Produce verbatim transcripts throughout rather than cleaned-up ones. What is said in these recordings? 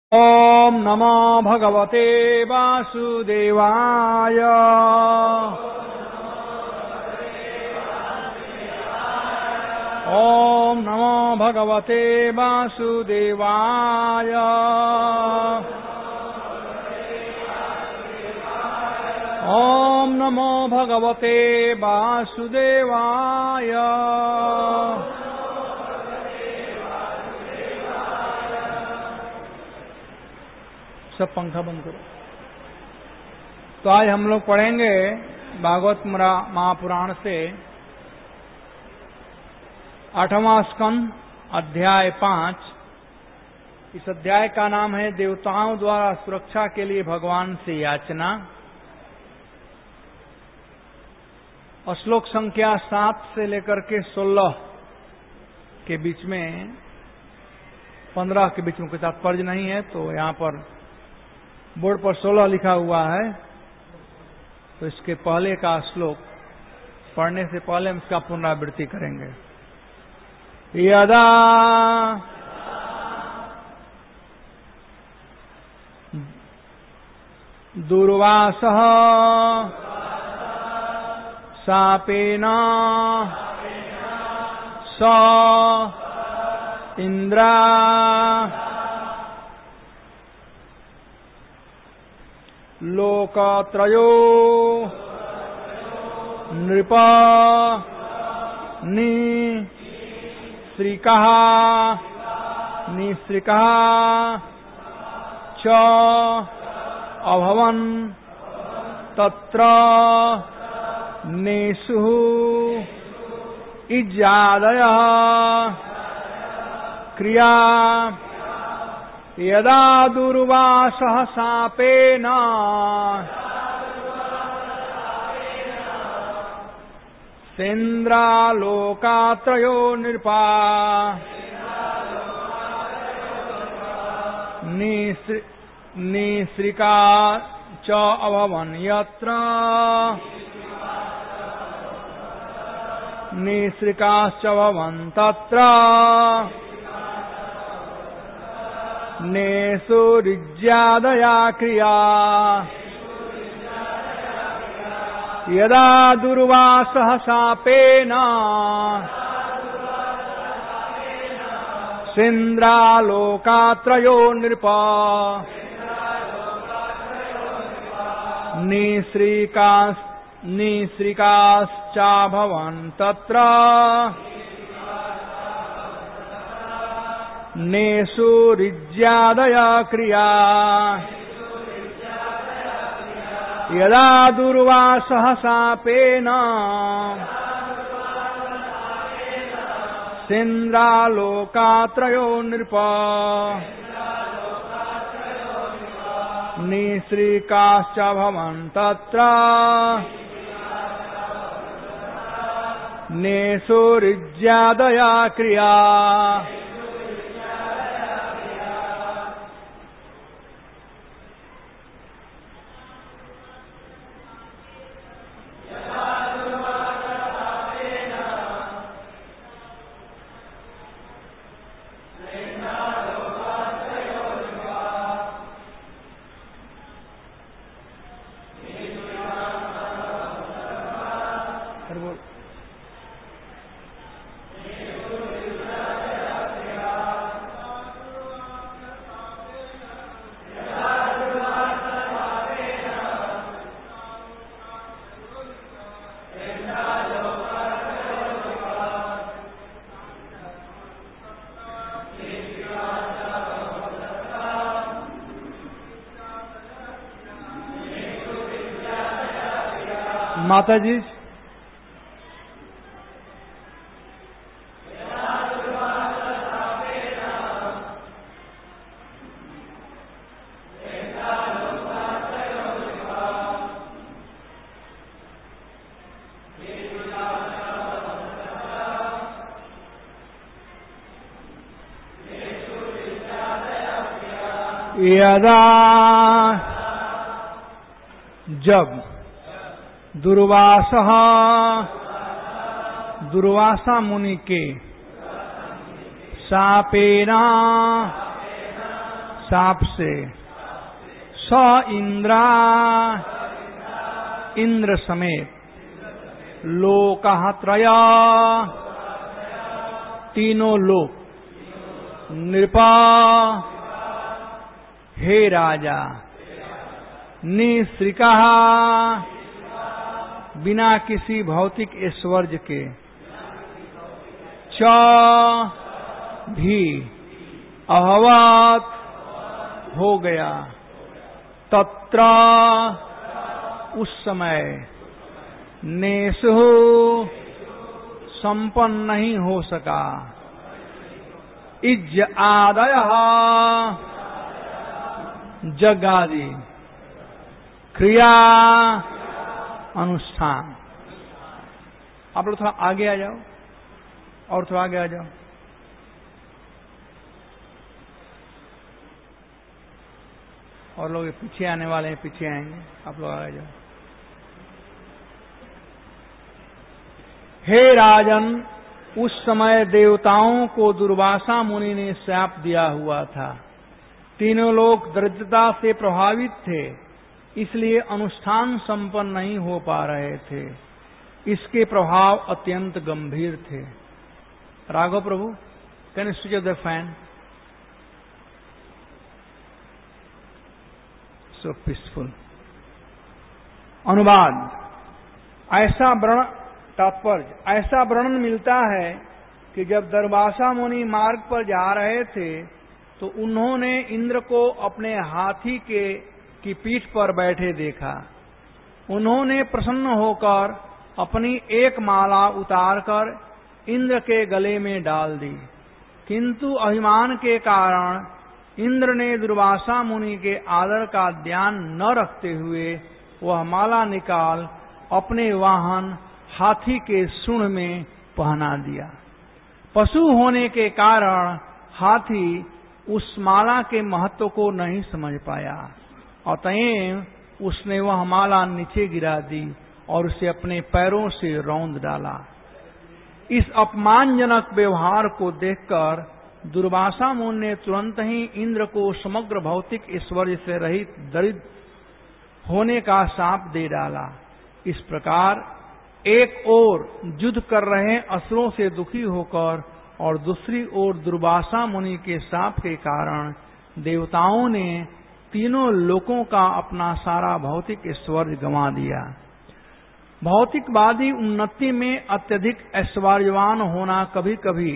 ओम नमो भगवते वासुदेवाय। ओम नमो भगवते वासुदेवाय। ओम नमो भगवते वासुदेवाय। सब पंखा बंद करो। तो आज हम लोग पढ़ेंगे भागवत महापुराण से आठवां स्कंद अध्याय पांच। इस अध्याय का नाम है देवताओं द्वारा सुरक्षा के लिए भगवान से याचना। और श्लोक संख्या सात से लेकर के सोलह के बीच में, पंद्रह के बीच में कोई तात्पर्य नहीं है, तो यहाँ पर बोर्ड पर सोलह लिखा हुआ है। तो इसके पहले का श्लोक पढ़ने से पहले हम इसका पुनरावृत्ति करेंगे। यदा दुर्वासः शापेन स इंद्रा लोकत्रयो नृप निःसृकः निःसृकः च अभवन् तत्र नेषु इज्यादयः क्रिया यदा दुर्वासः शापेन सेन्द्रालोकात्रयो नृपा निःसृका च अभवन् यत्र निःसृकाश्च भवन् तत्र नेषुरिज्यादया क्रिया यदा दुर्वासः शापेन सेन्द्रालोकात्रयो नृप निःसृकाश्च निःसृकाश्चाभवन् तत्र नेषुरिज्यादया क्रिया यदा दुर्वासः शापेन सेन्द्रालोकात्रयो नृप निःसृकाश्च भवन् तत्र नेषुरिज्यादया क्रिया। माता जी, यदा जब दुर्वासः दुर्वासा मुनि के शापेन साप से स इंद्रा इंद्र समेत लोकः त्रया तीनों लोक नृपा हे राजा निःश्रिका बिना किसी भौतिक ऐश्वर्य के च भी अभवत हो गया तत्र उस समय नेसु संपन्न नहीं हो सका इज आदय जगादि क्रिया अनुष्ठान। आप लोग थोड़ा आगे आ जाओ और थोड़ा आगे आ जाओ। और लोग पीछे आने वाले हैं, पीछे आएंगे, आप लोग आगे जाओ। हे राजन, उस समय देवताओं को दुर्वासा मुनि ने श्राप दिया हुआ था। तीनों लोग दरिद्रता से प्रभावित थे, इसलिए अनुष्ठान संपन्न नहीं हो पा रहे थे। इसके प्रभाव अत्यंत गंभीर थे। Raghav Prabhu, can you switch off the fan? So peaceful. अनुवाद। ऐसा वर्णन तात्पर्य ऐसा वर्णन मिलता है कि जब दुर्वासा मुनि मार्ग पर जा रहे थे तो उन्होंने इंद्र को अपने हाथी के की पीठ पर बैठे देखा। उन्होंने प्रसन्न होकर अपनी एक माला उतारकर इंद्र के गले में डाल दी, किंतु अभिमान के कारण इंद्र ने दुर्वासा मुनि के आदर का ध्यान न रखते हुए वह माला निकाल अपने वाहन हाथी के सूंड में पहना दिया। पशु होने के कारण हाथी उस माला के महत्व को नहीं समझ पाया, अतएव उसने वह माला नीचे गिरा दी और उसे अपने पैरों से रौंद डाला। इस अपमानजनक व्यवहार को देखकर दुर्वासा मुनि ने तुरंत ही इंद्र को समग्र भौतिक ऐश्वर्य से रहित दरिद्र होने का शाप दे डाला। इस प्रकार एक ओर युद्ध कर रहे असुरों से दुखी होकर और दूसरी ओर दुर्वासा मुनि के शाप के कारण देवताओं ने तीनों लोकों का अपना सारा भौतिक ऐश्वर्य गंवा दिया। भौतिकवादी उन्नति में अत्यधिक ऐश्वर्यवान होना कभी कभी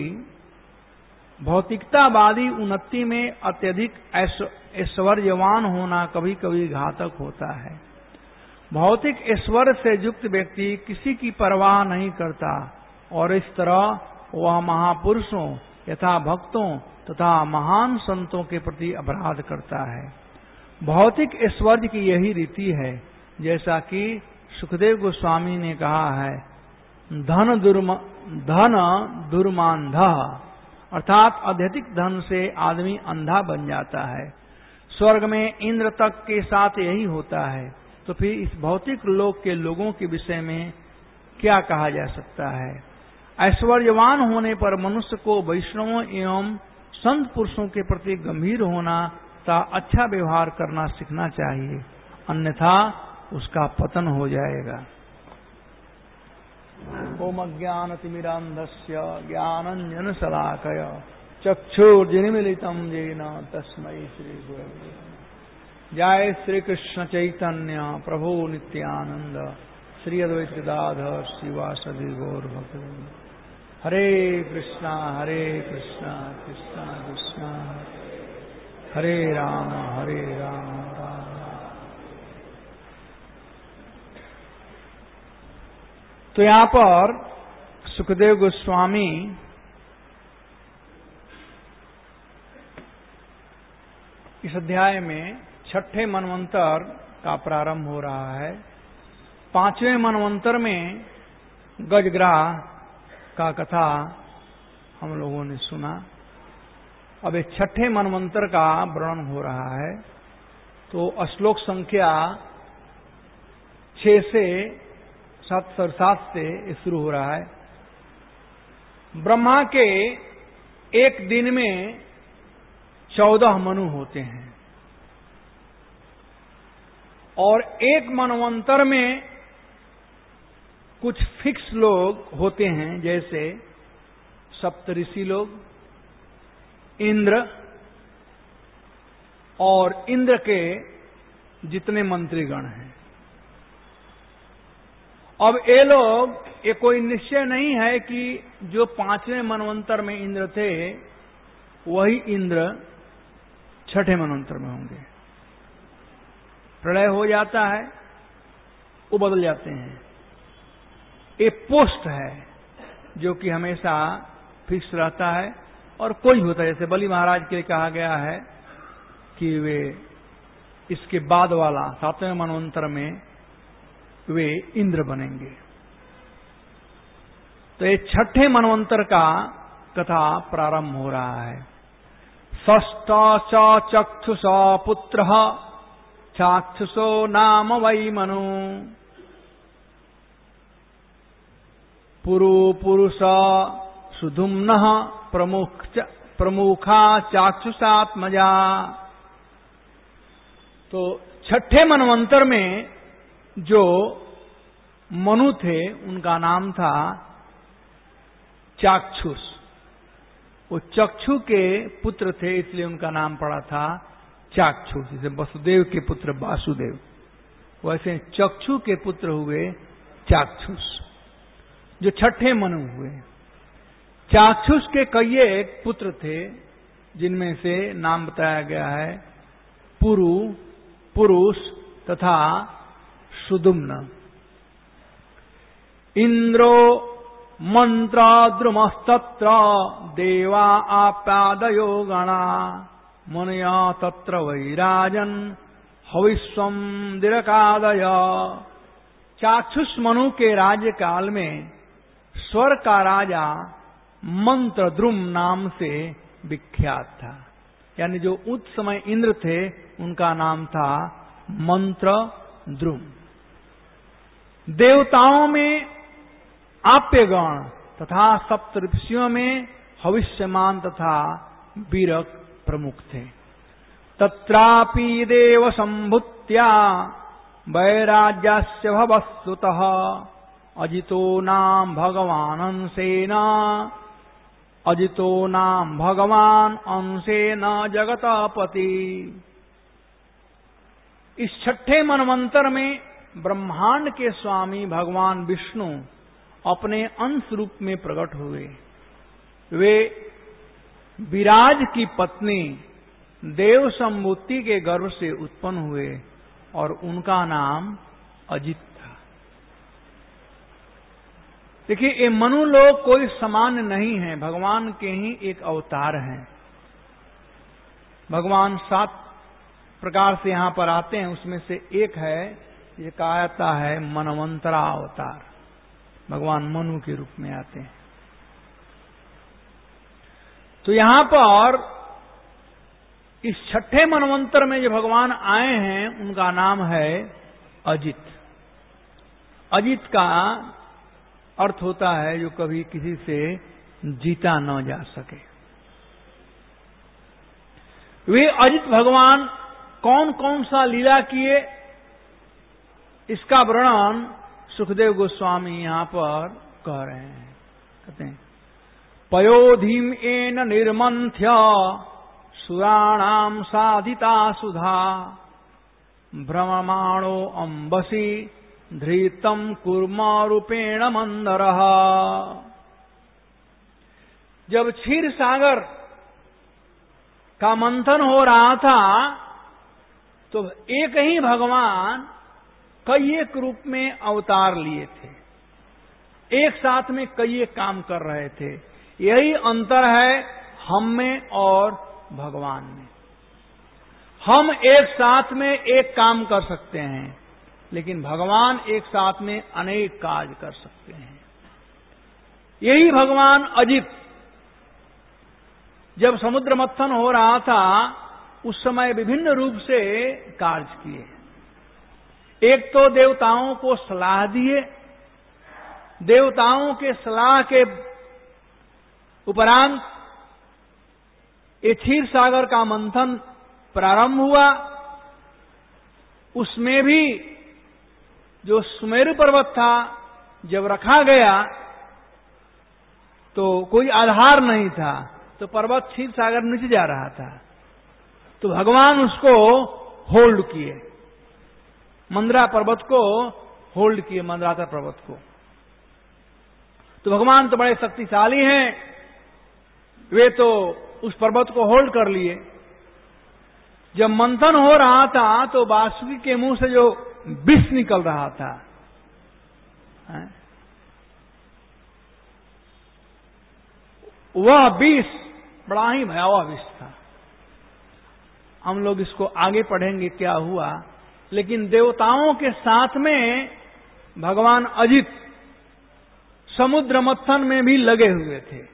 भौतिकतावादी उन्नति में अत्यधिक ऐश्वर्यवान होना कभी कभी घातक होता है। भौतिक ऐश्वर्य से युक्त व्यक्ति किसी की परवाह नहीं करता और इस तरह वह महापुरुषों यथा भक्तों तथा महान संतों के प्रति अपराध करता है। भौतिक ऐश्वर्य की यही रीति है, जैसा कि सुखदेव गोस्वामी ने कहा है, धन दुर्म धन दुर्मांधः, अर्थात अत्यधिक धन से आदमी अंधा बन जाता है। स्वर्ग में इंद्र तक के साथ यही होता है, तो फिर इस भौतिक लोक के लोगों के विषय में क्या कहा जा सकता है। ऐश्वर्यवान होने पर मनुष्य को वैष्णवों एवं संत पुरुषों के प्रति गंभीर होना तथा अच्छा व्यवहार करना सीखना चाहिए, अन्यथा उसका पतन हो जाएगा। ओम अज्ञानतिमिरान्धस्य ज्ञानाञ्जनशलाकया चक्षुर्निमीलितं येन तस्मै श्री गुरवे नमः। जय श्री कृष्ण चैतन्य प्रभु नित्यानंद श्री अद्वैत गदाधर श्रीवासदि गौर भक्तवृंद। हरे कृष्णा हरे कृष्णा कृष्णा कृष्णा हरे राम हरे राम राम। तो यहां पर सुखदेव गोस्वामी इस अध्याय में छठे मनवंतर का प्रारंभ हो रहा है। पांचवें मनवंतर में गजग्राह का कथा हम लोगों ने सुना। अब एक छठे मनवंतर का वर्णन हो रहा है। तो श्लोक संख्या छह से सात सात से शुरू हो रहा है। ब्रह्मा के एक दिन में चौदह मनु होते हैं और एक मनवंतर में कुछ फिक्स लोग होते हैं, जैसे सप्तऋषि लोग, इंद्र और इंद्र के जितने मंत्रीगण हैं। अब ये लोग, ये कोई निश्चय नहीं है कि जो पांचवें मनवंतर में इंद्र थे वही इंद्र छठे मनवंतर में होंगे। प्रलय हो जाता है, वो बदल जाते हैं। एक पोस्ट है जो कि हमेशा फिक्स रहता है, और कोई होता है, जैसे बलि महाराज के लिए कहा गया है कि वे इसके बाद वाला सातवें मनवंतर में वे इंद्र बनेंगे। तो ये छठे मनवंतर का कथा प्रारंभ हो रहा है। षष्ठ च चक्षुषा पुत्र चाक्षुषो नाम वै मनु पुरु पुरुष सुधुम्न प्रमुख प्रमुखा चाक्षुषात्मजा। तो छठे मनवंतर में जो मनु थे उनका नाम था चाक्षुष। वो चक्षु के पुत्र थे, इसलिए उनका नाम पड़ा था चाक्षुष। जैसे वसुदेव के पुत्र वासुदेव, वैसे चक्षु के पुत्र हुए चाक्षुष, जो छठे मनु हुए। चाक्षुष के कई एक पुत्र थे, जिनमें से नाम बताया गया है पुरु, पुरुष तथा सुदुम्न। इंद्रो मंत्र द्रुमस्तत्र देवा आप्यादयो गणा मुनया तत्र वैराजन हविस्वम दिरकादय। चाक्षुष मनु के राज्य काल में स्वर का राजा मंत्र द्रुम नाम से विख्यात था। यानी जो उस समय इंद्र थे उनका नाम था मंत्र द्रुम। देवताओं में आप्यगण तथा सप्तऋषियों में हविष्यमान तथा वीरक प्रमुख थे। तत्रापि देव संभुत्या वैराज्यस्य भवस्तुतः अजितो नाम भगवान अंशेन अजितो नाम भगवान अंशेन जगतपति। इस छठे मनवंतर में ब्रह्मांड के स्वामी भगवान विष्णु अपने अंश रूप में प्रकट हुए। वे विराज की पत्नी देव संभूति के गर्भ से उत्पन्न हुए और उनका नाम अजित था। देखिए, ये मनु लोग कोई सामान्य नहीं है, भगवान के ही एक अवतार हैं। भगवान सात प्रकार से यहां पर आते हैं, उसमें से एक है, ये कहा जाता है मनवंतरा अवतार। भगवान मनु के रूप में आते हैं। तो यहां पर इस छठे मनवंतर में जो भगवान आए हैं उनका नाम है अजित। अजित का अर्थ होता है जो कभी किसी से जीता न जा सके। वे अजित भगवान कौन कौन सा लीला किए, इसका वर्णन सुखदेव गोस्वामी यहां पर कह रहे हैं। कहते हैं पयोधीम एन निर्मंथ्य सुराणाम साधिता सुधा भ्रममाणो अंबसी धृतम कूर्मारूपेण मंदरः। जब क्षीर सागर का मंथन हो रहा था तो एक ही भगवान कई एक रूप में अवतार लिए थे, एक साथ में कई एक काम कर रहे थे। यही अंतर है हम में और भगवान में। हम एक साथ में एक काम कर सकते हैं, लेकिन भगवान एक साथ में अनेक कार्य कर सकते हैं। यही भगवान अजित जब समुद्र मंथन हो रहा था उस समय विभिन्न रूप से कार्य किए। एक तो देवताओं को सलाह दिए, देवताओं के सलाह के उपरांत ये क्षीर सागर का मंथन प्रारंभ हुआ। उसमें भी जो सुमेरु पर्वत था जब रखा गया तो कोई आधार नहीं था, तो पर्वत क्षीर सागर नीचे जा रहा था, तो भगवान उसको होल्ड किए, मंदरा पर्वत को होल्ड किए, मंदराचल पर्वत को। तो भगवान तो बड़े शक्तिशाली हैं, वे तो उस पर्वत को होल्ड कर लिए। जब मंथन हो रहा था तो वासुकी के मुंह से जो विष निकल रहा था, है? वह विष बड़ा ही भयावह विष था। हम लोग इसको आगे पढ़ेंगे क्या हुआ, लेकिन देवताओं के साथ में भगवान अजित समुद्र मंथन में भी लगे हुए थे।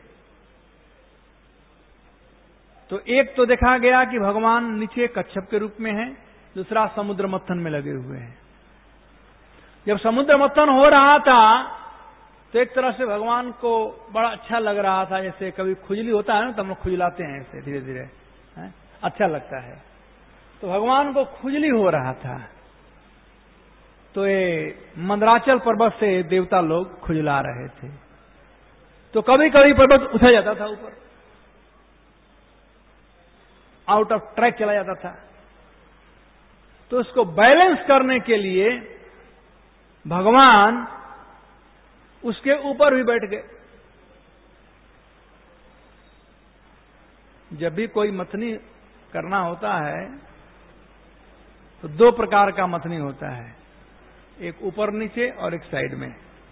तो एक तो देखा गया कि भगवान नीचे कच्छप के रूप में है, दूसरा समुद्र मंथन में लगे हुए हैं। जब समुद्र मंथन हो रहा था तो एक तरह से भगवान को बड़ा अच्छा लग रहा था, जैसे कभी खुजली होता है ना, तो हम लोग खुजलाते हैं ऐसे धीरे धीरे, है? अच्छा लगता है। तो भगवान को खुजली हो रहा था, तो ये मंदराचल पर्वत से देवता लोग खुजला रहे थे। तो कभी कभी पर्वत उठा जाता था ऊपर, आउट ऑफ ट्रैक चला जाता था। तो उसको बैलेंस करने के लिए भगवान उसके ऊपर भी बैठ गए। जब भी कोई मथनी करना होता है तो दो प्रकार का मथनी होता है, एक ऊपर नीचे और एक साइड में।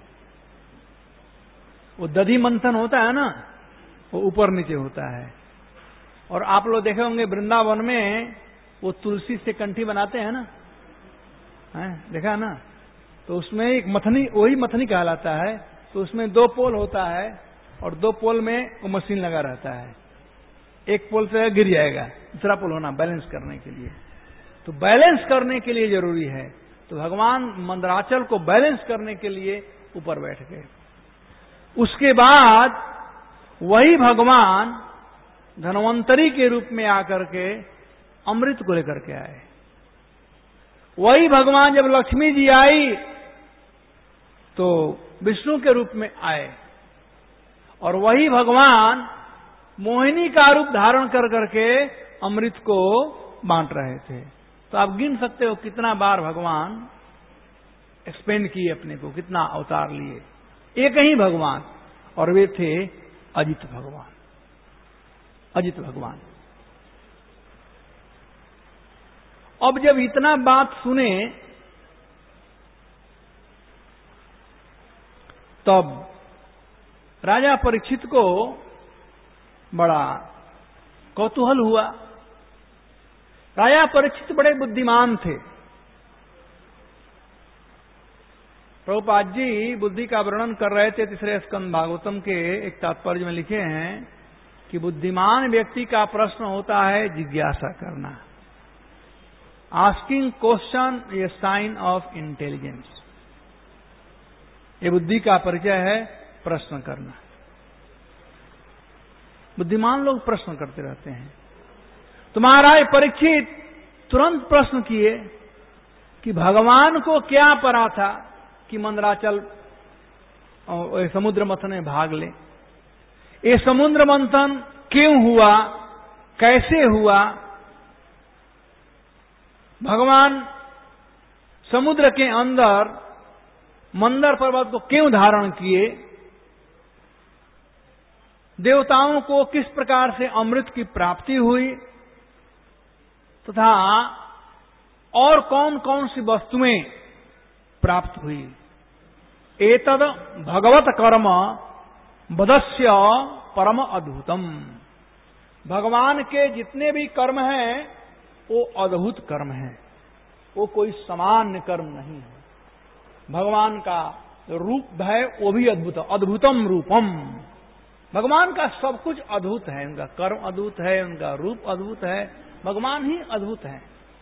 वो दधी मंथन होता है ना, वो ऊपर नीचे होता है। और आप लोग देखे होंगे वृंदावन में वो तुलसी से कंठी बनाते हैं ना, है? देखा है ना? तो उसमें एक मथनी, वही मथनी कहलाता है। तो उसमें दो पोल होता है और दो पोल में वो मशीन लगा रहता है। एक पोल से गिर जाएगा, दूसरा पोल होना बैलेंस करने के लिए। तो बैलेंस करने के लिए जरूरी है। तो भगवान मंदराचल को बैलेंस करने के लिए ऊपर बैठ गए। उसके बाद वही भगवान धन्वंतरी के रूप में आकर के अमृत को लेकर के आए। वही भगवान जब लक्ष्मी जी आई तो विष्णु के रूप में आए, और वही भगवान मोहिनी का रूप धारण कर करके अमृत को बांट रहे थे। तो आप गिन सकते हो कितना बार भगवान एक्सपेंड किए अपने को, कितना अवतार लिए। एक ही भगवान, और वे थे अजित भगवान, अजित भगवान। अब जब इतना बात सुने तब राजा परीक्षित को बड़ा कौतूहल हुआ। राजा परीक्षित बड़े बुद्धिमान थे। प्रभुपाद जी बुद्धि का वर्णन कर रहे थे तीसरे स्कंद भागवतम के एक तात्पर्य में लिखे हैं कि बुद्धिमान व्यक्ति का प्रश्न होता है जिज्ञासा करना। Asking question a sign of intelligence. ये बुद्धि का परिचय है, प्रश्न करना। बुद्धिमान लोग प्रश्न करते रहते हैं। तो महाराज परीक्षित तुरंत प्रश्न किए कि भगवान को क्या पड़ा था कि मंदराचल समुद्र मंथन में भाग ले। ये समुद्र मंथन क्यों हुआ, कैसे हुआ, भगवान समुद्र के अंदर मंदर पर्वत को क्यों धारण किए, देवताओं को किस प्रकार से अमृत की प्राप्ति हुई, तथा और कौन कौन सी वस्तुएं प्राप्त हुई। एतद भगवत कर्म बदस्य परम अद्भुतम। भगवान के जितने भी कर्म हैं वो अद्भुत कर्म हैं, वो कोई सामान्य कर्म नहीं है। भगवान का रूप है वो भी अद्भुत, अद्भुतम रूपम। भगवान का सब कुछ अद्भुत है, उनका कर्म अद्भुत है, उनका रूप अद्भुत है, भगवान ही अद्भुत है।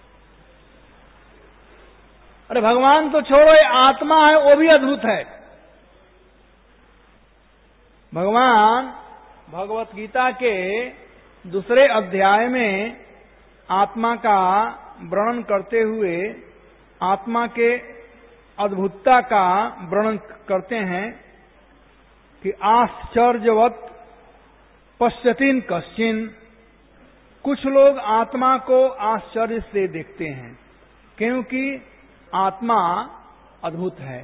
अरे भगवान तो छोड़ो, ये आत्मा है वो भी अद्भुत है। भगवान भगवत गीता के दूसरे अध्याय में आत्मा का वर्णन करते हुए आत्मा के अद्भुतता का वर्णन करते हैं कि आश्चर्यवत पश्यतीन कश्चिन, कुछ लोग आत्मा को आश्चर्य से देखते हैं क्योंकि आत्मा अद्भुत है।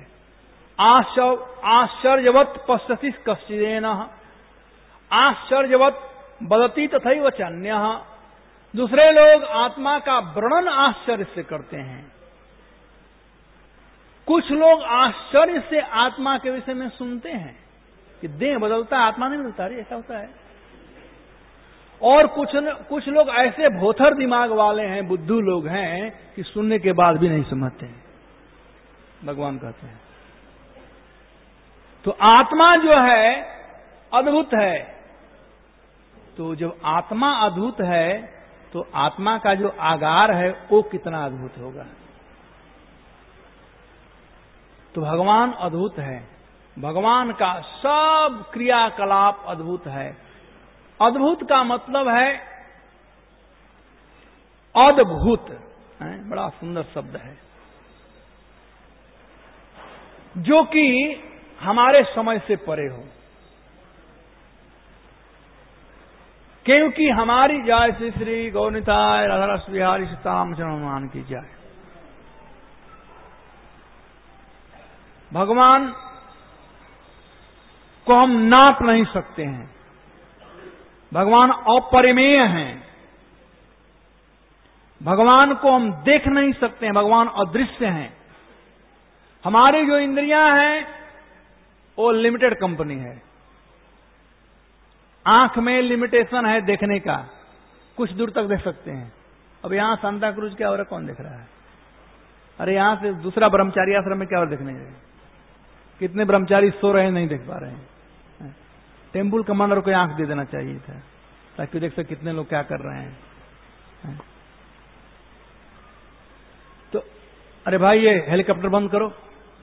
आश्चर्यवत पश्यति कश्चिदेन, आश्चर्यवत वदति तथैव चान्यः, दूसरे लोग आत्मा का वर्णन आश्चर्य से करते हैं। कुछ लोग आश्चर्य से आत्मा के विषय में सुनते हैं कि देह बदलता है, आत्मा नहीं बदलता, अरे ऐसा होता है। और कुछ कुछ लोग ऐसे भोथर दिमाग वाले हैं, बुद्धू लोग हैं कि सुनने के बाद भी नहीं समझते हैं। भगवान कहते हैं तो आत्मा जो है अद्भुत है। तो जब आत्मा अद्भुत है तो आत्मा का जो आगार है वो कितना अद्भुत होगा। तो भगवान अद्भुत है, भगवान का सब क्रियाकलाप अद्भुत है। अद्भुत का मतलब है अद्भुत, है? बड़ा सुंदर शब्द है जो कि हमारे समझ से परे हो। क्योंकि हमारी जय श्री श्री गौरनिताय राधा रस बिहारी सीताराम चरण की जय। भगवान को हम नाप नहीं सकते हैं, भगवान अपरिमेय हैं। भगवान को हम देख नहीं सकते हैं, भगवान अदृश्य हैं। हमारी जो इंद्रियां हैं वो लिमिटेड कंपनी है। आंख में लिमिटेशन है देखने का, कुछ दूर तक देख सकते हैं। अब यहां सांता क्रूज क्या हो रहा है, कौन देख रहा है? अरे यहां से दूसरा ब्रह्मचारी आश्रम में क्या और देखने गए? कितने ब्रह्मचारी सो रहे हैं, नहीं देख पा रहे हैं। टेम्पल कमांडर को आंख दे देना चाहिए था ताकि देख सके कितने लोग क्या कर रहे हैं। तो अरे भाई ये हेलीकॉप्टर बंद करो।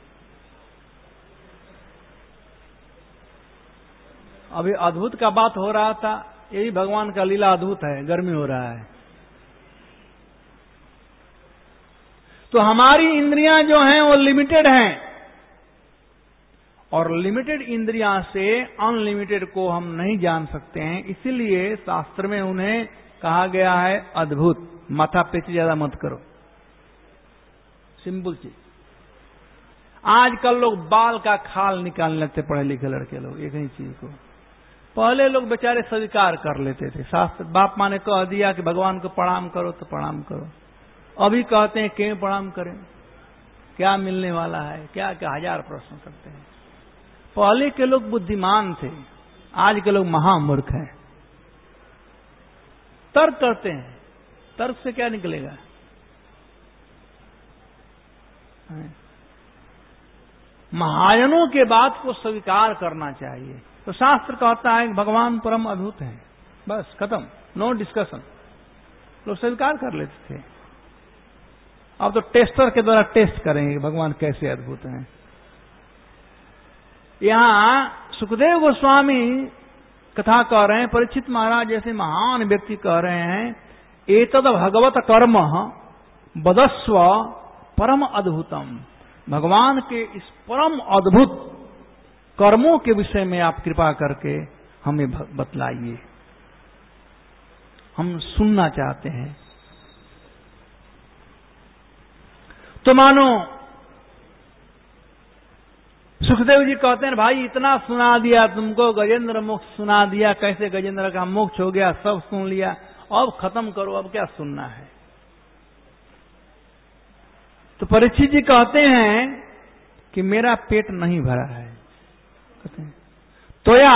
अभी अद्भुत का बात हो रहा था, यही भगवान का लीला अद्भुत है। गर्मी हो रहा है तो हमारी इंद्रियां जो हैं वो लिमिटेड हैं और लिमिटेड इंद्रियां से अनलिमिटेड को हम नहीं जान सकते हैं। इसीलिए शास्त्र में उन्हें कहा गया है अद्भुत। माथा पेची ज्यादा मत करो, सिंपल चीज। आजकल लोग बाल का खाल निकाल लेते, पढ़े लिखे लड़के लोग एक ही चीज को। पहले लोग बेचारे स्वीकार कर लेते थे, शास्त्र बाप माँ ने कह दिया कि भगवान को प्रणाम करो तो प्रणाम करो। अभी कहते हैं क्यों प्रणाम करें, क्या मिलने वाला है, क्या क्या हजार प्रश्न करते हैं। पहले के लोग बुद्धिमान थे, आज के लोग महामूर्ख हैं। तर्क करते हैं, तर्क से क्या निकलेगा? महाजनों के बात को स्वीकार करना चाहिए। तो शास्त्र कहता है कि भगवान परम अद्भुत है, बस खत्म, नो डिस्कशन। लोग स्वीकार कर लेते थे। अब तो टेस्टर के द्वारा टेस्ट करेंगे भगवान कैसे अद्भुत हैं। यहां सुखदेव गोस्वामी कथा कह रहे हैं, परीक्षित महाराज जैसे महान व्यक्ति कह रहे हैं, एतद भगवत कर्म बदस्व परम अद्भुतम। भगवान के इस परम अद्भुत कर्मों के विषय में आप कृपा करके हमें बतलाइए, हम सुनना चाहते हैं। तो मानो सुखदेव जी कहते हैं भाई इतना सुना दिया तुमको, गजेंद्र मोक्ष सुना दिया, कैसे गजेंद्र का मोक्ष हो गया, सब सुन लिया, अब खत्म करो, अब क्या सुनना है। तो परीक्षित जी कहते हैं कि मेरा पेट नहीं भरा है। कहते हैं त्वया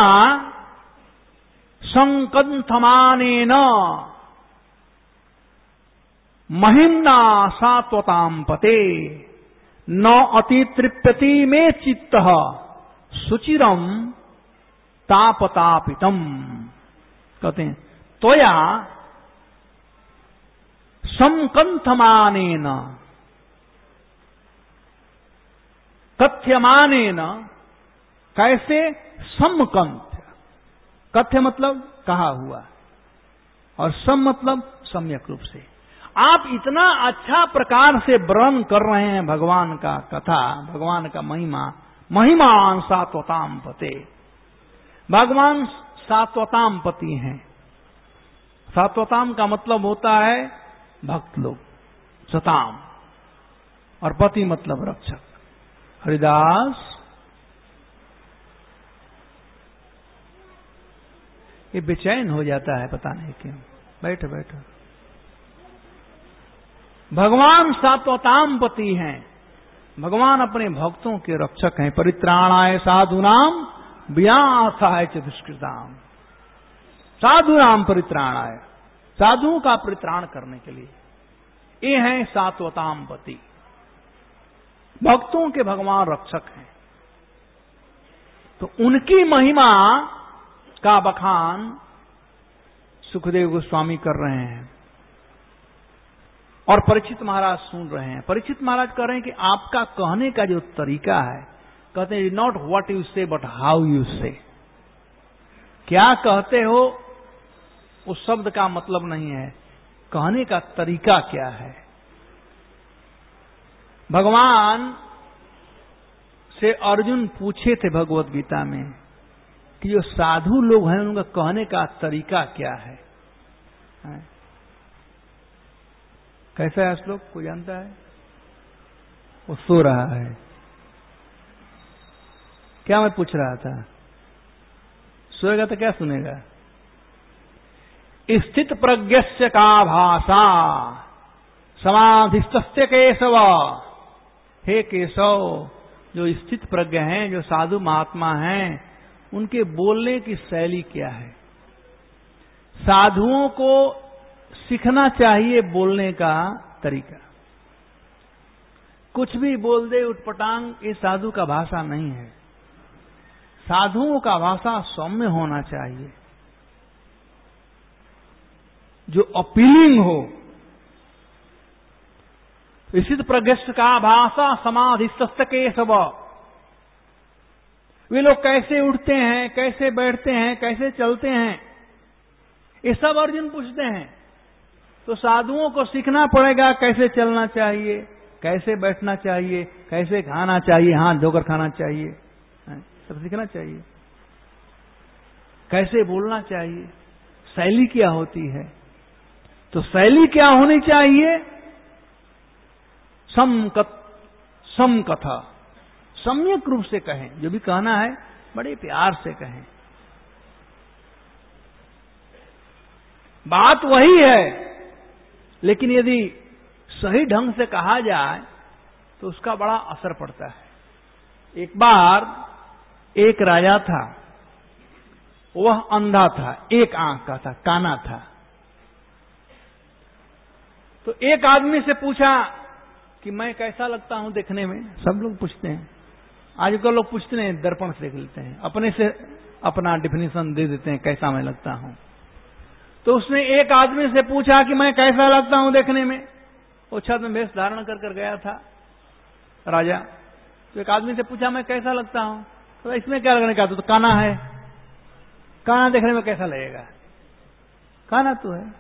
संकंथमानेन महिम्ना सात्वताम पते न अति तृप्यति में चित्त सुचिरम तापतापितम। कहते हैं त्वया संकंथमानेन, कथ्यमानेन, कैसे? समकंथ। कथ्य मतलब कहा हुआ, और सम मतलब सम्यक रूप से। आप इतना अच्छा प्रकार से वर्णन कर रहे हैं भगवान का कथा, भगवान का महिमा। महिमान सात्वताम पते, भगवान सात्वताम पति हैं। सात्वताम का मतलब होता है भक्त लोग, सताम, और पति मतलब रक्षक। हरिदास ये बेचैन हो जाता है, पता नहीं क्यों। बैठो बैठो। भगवान सात्वताम पति हैं, भगवान अपने भक्तों के रक्षक हैं। परित्राणाय साधुनाम विनाशाय च दुष्कृताम, साधुनाम परित्राणाय, साधुओं का परित्राण करने के लिए ये हैं सात्वताम पति, भक्तों के भगवान रक्षक हैं। तो उनकी महिमा का बखान सुखदेव गोस्वामी कर रहे हैं और परीक्षित महाराज सुन रहे हैं। परीक्षित महाराज कह रहे हैं कि आपका कहने का जो तरीका है, कहते हैं not what you say but how you say. क्या कहते हो उस शब्द का मतलब नहीं है, कहने का तरीका क्या है। भगवान से अर्जुन पूछे थे भगवत गीता में कि जो साधु लोग हैं उनका कहने का तरीका क्या है, है? कैसा है श्लोक, कोई जानता है? वो सो रहा है। क्या मैं पूछ रहा था? सोएगा तो क्या सुनेगा? स्थित प्रज्ञस्य का भाषा समाधिस्थस्य केशव। हे केशव, जो स्थित प्रज्ञ हैं, जो साधु महात्मा हैं, उनके बोलने की शैली क्या है? साधुओं को सीखना चाहिए बोलने का तरीका। कुछ भी बोल दे उटपटांग, ये साधु का भाषा नहीं है। साधुओं का भाषा सौम्य होना चाहिए, जो अपीलिंग हो। स्थित प्रज्ञ का भाषा समाधिस्थस्य केशव। वे लोग कैसे उठते हैं, कैसे बैठते हैं, कैसे चलते हैं, ये सब अर्जुन पूछते हैं। तो साधुओं को सीखना पड़ेगा कैसे चलना चाहिए, कैसे बैठना चाहिए, कैसे खाना चाहिए, हाथ धोकर खाना चाहिए, सब सीखना चाहिए। कैसे बोलना चाहिए, शैली क्या होती है। तो शैली क्या होनी चाहिए? समकथ, समकथा, सम्यक रूप से कहें। जो भी कहना है बड़े प्यार से कहें। बात वही है, लेकिन यदि सही ढंग से कहा जाए तो उसका बड़ा असर पड़ता है। एक बार एक राजा था, वह अंधा था, एक आंख का था, काना था। तो एक आदमी से पूछा कि मैं कैसा लगता हूं देखने में। सब लोग पूछते हैं, आजकल लोग पूछते हैं, दर्पण से देख लेते हैं, अपने से अपना डिफिनेशन दे देते हैं कैसा मैं लगता हूं। तो उसने एक आदमी से पूछा कि मैं कैसा लगता हूं देखने में। वो छत में वेश धारण कर कर गया था राजा। तो एक आदमी से पूछा मैं कैसा लगता हूं, तो इसमें क्या लगने का, तो, तो काना है, काना देखने में कैसा लगेगा, काना तो है।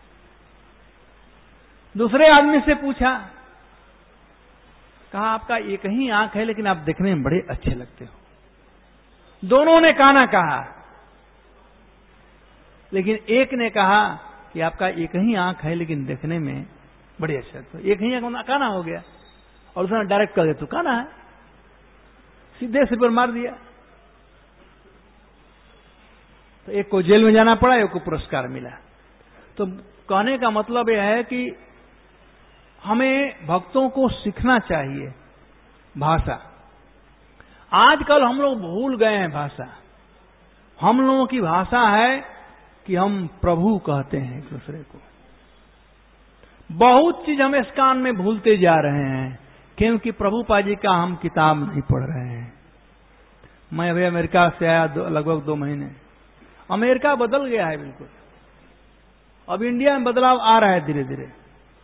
दूसरे आदमी से पूछा, कहा आपका एक ही आंख है लेकिन आप देखने में बड़े अच्छे लगते हो। दोनों ने काना कहा, लेकिन एक ने कहा कि आपका एक ही आंख है लेकिन देखने में बड़े अच्छे लगते हो। एक ही आंख काना हो गया, और उसने डायरेक्ट कह दिया तू काना है, सीधे सिर पर मार दिया। तो एक को जेल में जाना पड़ा, एक को पुरस्कार मिला। तो कहने का मतलब यह है कि हमें भक्तों को सीखना चाहिए भाषा। आजकल हम लोग भूल गए हैं भाषा। हम लोगों की भाषा है कि हम प्रभु कहते हैं एक दूसरे को। बहुत चीज हम इस कान में भूलते जा रहे हैं, क्योंकि प्रभुपाद जी का हम किताब नहीं पढ़ रहे हैं। मैं अभी अमेरिका से आया दो, लगभग दो महीने। अमेरिका बदल गया है बिल्कुल। अब इंडिया में बदलाव आ रहा है धीरे धीरे।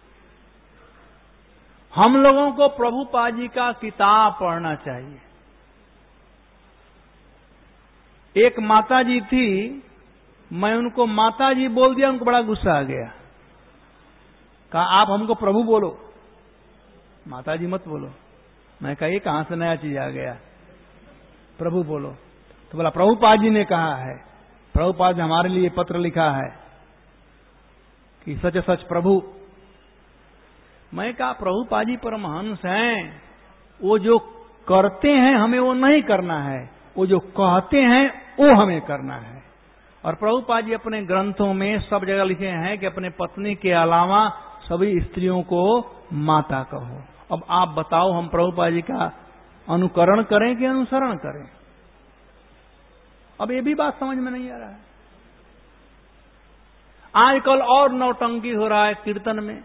हम लोगों को प्रभुपाद जी का किताब पढ़ना चाहिए। एक माता जी थी, मैं उनको माता जी बोल दिया, उनको बड़ा गुस्सा आ गया। कहा आप हमको प्रभु बोलो, माता जी मत बोलो। मैं कहा ये कहां से नया चीज आ गया, प्रभु बोलो। तो बोला प्रभुपाद जी ने कहा है, प्रभुपाद ने हमारे लिए पत्र लिखा है कि सच सच प्रभु। मैं कहा प्रभुपाद जी परमहंस हैं, वो जो करते हैं हमें वो नहीं करना है, वो जो कहते हैं वो हमें करना है। और प्रभुपाद जी अपने ग्रंथों में सब जगह लिखे हैं कि अपने पत्नी के अलावा सभी स्त्रियों को माता कहो। अब आप बताओ हम प्रभुपाद जी का अनुकरण करें कि अनुसरण करें? अब ये भी बात समझ में नहीं आ रहा है। आजकल और नौटंकी हो रहा है कीर्तन में।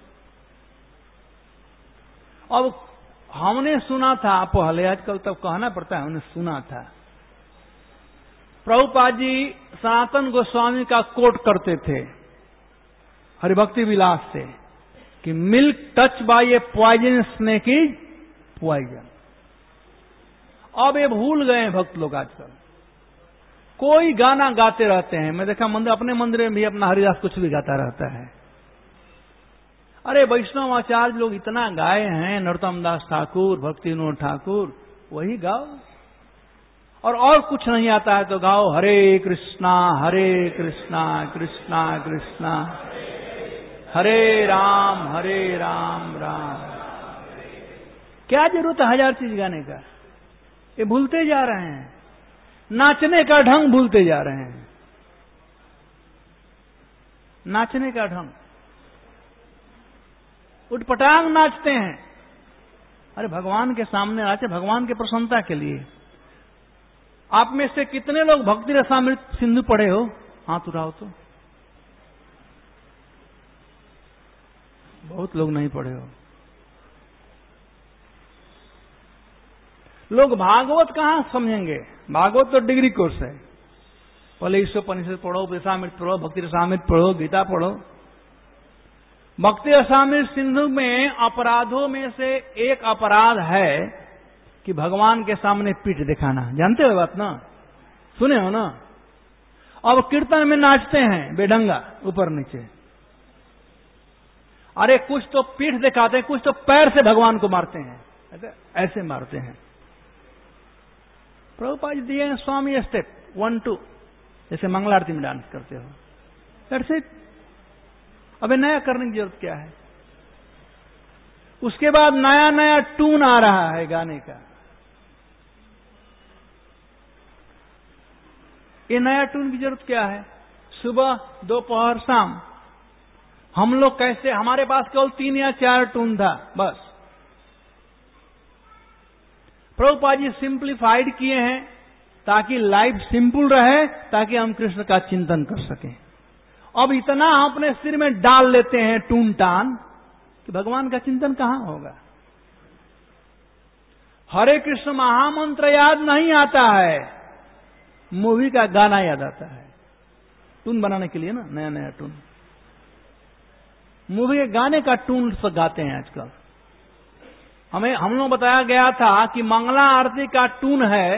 अब हमने सुना था पहले, आजकल तब कहना पड़ता है, हमने सुना था प्रभुपाद जी सनातन गोस्वामी का कोट करते थे हरिभक्ति विलास से कि milk touch by a poison snake is poison. अब ये भूल गए हैं भक्त लोग आजकल, कोई गाना गाते रहते हैं। मैं देखा मंदिर, अपने मंदिर में भी अपना हरिदास कुछ भी गाता रहता है। अरे वैष्णव आचार्य लोग इतना गाए हैं, नरोत्तम दास ठाकुर, भक्ति विनोद ठाकुर, वही गाओ। और और कुछ नहीं आता है तो गाओ हरे कृष्णा हरे कृष्णा कृष्णा कृष्णा हरे राम हरे राम राम। क्या जरूरत है हजार चीज गाने का? ये भूलते जा रहे हैं, नाचने का ढंग भूलते जा रहे हैं, नाचने का ढंग, उठपटांग नाचते हैं। अरे भगवान के सामने नाचे, भगवान के प्रसन्नता के लिए। आप में से कितने लोग भक्ति रसामृत सिंधु पढ़े हो? हाथ उठाओ तो। बहुत लोग नहीं पढ़े हो। लोग भागवत कहां समझेंगे? भागवत तो डिग्री कोर्स है। पहले ईश्वरोपनिषद पढ़ो, रसामृत पढ़ो, भक्ति रसामृत पढ़ो, गीता पढ़ो। भक्ति रसामृत सिंधु में अपराधों में से एक अपराध है कि भगवान के सामने पीठ दिखाना। जानते हो बात ना? सुने हो ना? अब कीर्तन में नाचते हैं बेढंगा ऊपर नीचे। अरे कुछ तो पीठ दिखाते हैं, कुछ तो पैर से भगवान को मारते हैं, ऐसे मारते हैं। प्रभुपाद जी दिए हैं स्वामी स्टेप वन टू, जैसे मंगल आरती में डांस करते हो। That's it. अबे नया करने की जरूरत क्या है? उसके बाद नया नया टून आ रहा है गाने का। ये नया टून की जरूरत क्या है? सुबह दोपहर शाम हम लोग कैसे, हमारे पास केवल तीन या चार टून था बस। प्रभुपाद जी सिंप्लीफाइड किए हैं ताकि लाइफ सिंपल रहे, ताकि हम कृष्ण का चिंतन कर सकें। अब इतना अपने सिर में डाल लेते हैं टून टान कि भगवान का चिंतन कहां होगा? हरे कृष्ण महामंत्र याद नहीं आता है, मूवी का गाना याद आता है। टून बनाने के लिए ना नया नया टून, मूवी के गाने का टून से गाते हैं आजकल। हमें हम लोग बताया गया था कि मंगला आरती का टून है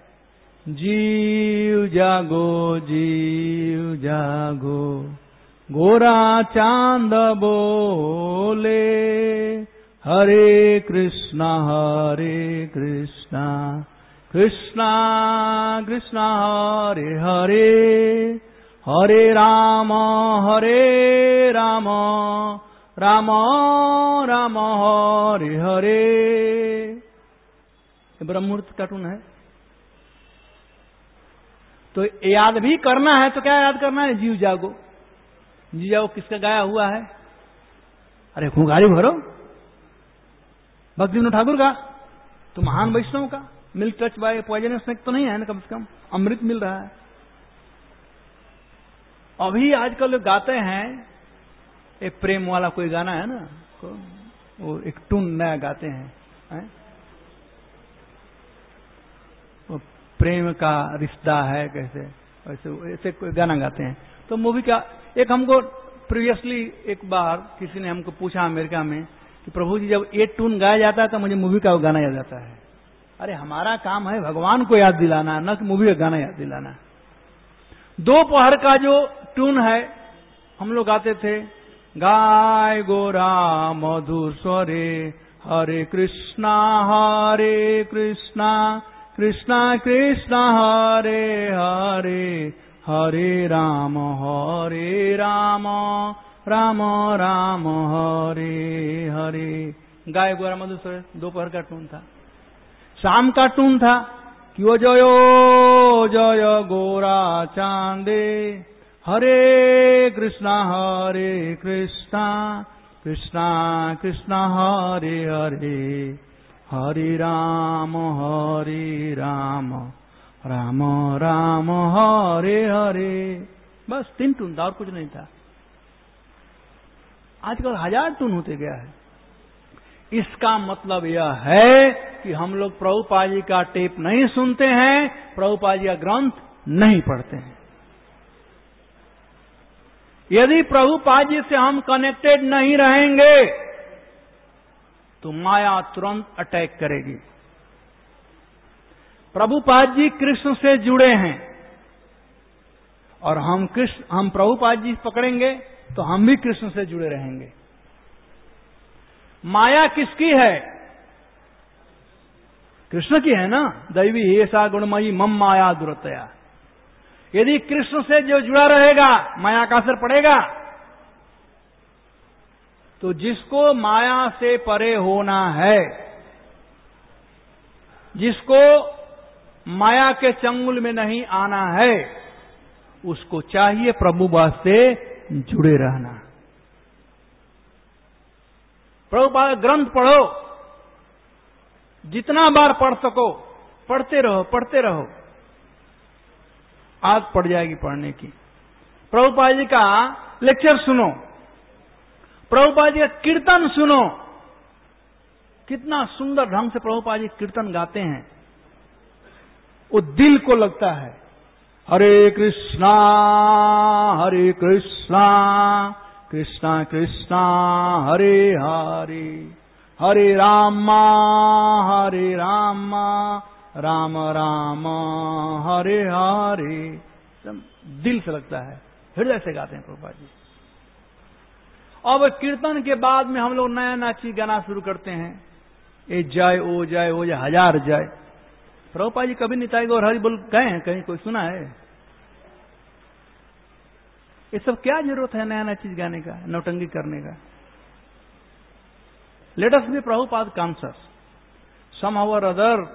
जीव जागो जीव जागो गोरा चांद बोले हरे कृष्णा हरे कृष्णा कृष्णा कृष्णा हरे हरे हरे राम हरे राम राम राम हरे हरे। ब्रह्ममुहूर्त का टून है। तो याद भी करना है तो क्या याद करना है? जीव जागो। जीव जागो किसका गाया हुआ है? अरे खूंगारी भरो, भक्ति विनोद ठाकुर का, तो महान वैष्णव का। Milk touch by poisonous snake तो नहीं है ना, कम से कम अमृत मिल रहा है। अभी आजकल लोग गाते हैं, एक प्रेम वाला कोई गाना है ना, वो एक टून नया गाते हैं, है? वो प्रेम का रिश्ता है कैसे, वैसे ऐसे कोई गाना गाते हैं। तो मूवी का एक हमको प्रीवियसली एक बार किसी ने हमको पूछा अमेरिका में कि प्रभु जी जब ये टून गाया जाता है तो मुझे मूवी का वो गाना याद आता है। अरे हमारा काम है भगवान को याद दिलाना, न कि मूवी का गाना याद दिलाना। दोपहर का जो ट्यून है हम लोग गाते थे, गाय गोरा मधुर स्वरे हरे कृष्णा हरे कृष्णा कृष्णा कृष्णा हरे हरे हरे राम हरे राम राम राम हरे हरे। गाय गोरा मधुर स्वरे दोपहर का टून था। शाम का टून था क्यों जयो जय गोरा चांदे हरे कृष्णा हरे कृष्णा कृष्णा कृष्णा हरे हरे हरे राम हरे राम राम राम हरे हरे। बस तीन टून था और कुछ नहीं था। आजकल हजार टून होते गया है। इसका मतलब यह है कि हम लोग प्रभुपाद जी का टेप नहीं सुनते हैं, प्रभुपाद जी का ग्रंथ नहीं पढ़ते हैं। यदि प्रभुपाद जी से हम कनेक्टेड नहीं रहेंगे तो माया तुरंत अटैक करेगी। प्रभुपाद जी कृष्ण से जुड़े हैं और हम कृष्ण हम प्रभुपाद जी पकड़ेंगे तो हम भी कृष्ण से जुड़े रहेंगे। माया किसकी है? कृष्ण की है ना। दैवी ऐसा गुणमयी मम माया दुरतया। यदि कृष्ण से जो जुड़ा रहेगा माया का असर पड़ेगा। तो जिसको माया से परे होना है, जिसको माया के चंगुल में नहीं आना है, उसको चाहिए प्रभुपाद से जुड़े रहना। प्रभुपाद ग्रंथ पढ़ो, जितना बार पढ़ सको पढ़ते रहो पढ़ते रहो, आदत पड़ जाएगी पढ़ने की। प्रभुपाद जी का लेक्चर सुनो, प्रभुपाद जी का कीर्तन सुनो। कितना सुंदर ढंग से प्रभुपाद जी कीर्तन गाते हैं, वो दिल को लगता है। हरे कृष्णा हरे कृष्णा कृष्णा कृष्णा हरे हरे हरे रामा हरे रामा राम राम हरे हरे। दिल से लगता है, हृदय से गाते हैं प्रभुपाद जी। अब कीर्तन के बाद में हम लोग नया नाची गाना शुरू करते हैं, ए जय ओ जय ओ जय हजार जय। प्रभुपाद जी कभी निताई गौर हरि बोल गए हैं कहीं? कोई सुना है? ये सब क्या जरूरत है नया नया चीज गाने का, नौटंकी करने का? Let us B Prabhupada conscious some how और अदर।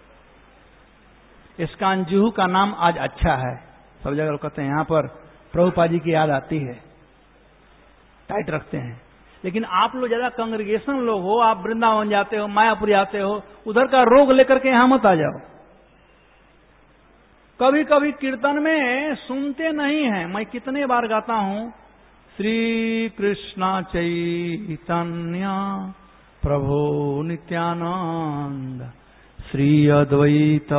इसकांजूहू का नाम आज अच्छा है, सब जगह लोग कहते हैं यहां पर प्रभुपाद जी की याद आती है, टाइट रखते हैं। लेकिन आप लोग ज्यादा कांग्रेगेशन लोग हो, आप वृंदावन जाते हो, मायापुर जाते हो, उधर का रोग लेकर के यहां मत आ जाओ। कभी कभी कीर्तन में सुनते नहीं हैं। मैं कितने बार गाता हूं, श्री कृष्ण चैतन्य प्रभो नित्यानंद श्री अद्वैत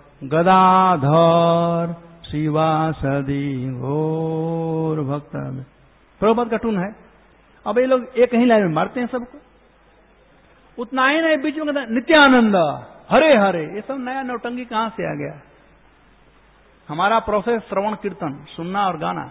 गदाधर शिवासदि घोर भक्त। प्रभुपाद का टून है। अब ये लोग एक ही लाइन में मारते हैं सबको। उतना ही नहीं, बीच में कहते हैं नित्यानंद हरे हरे। ये सब नया नौटंकी कहां से आ गया? हमारा प्रोसेस श्रवण कीर्तन, सुनना और गाना।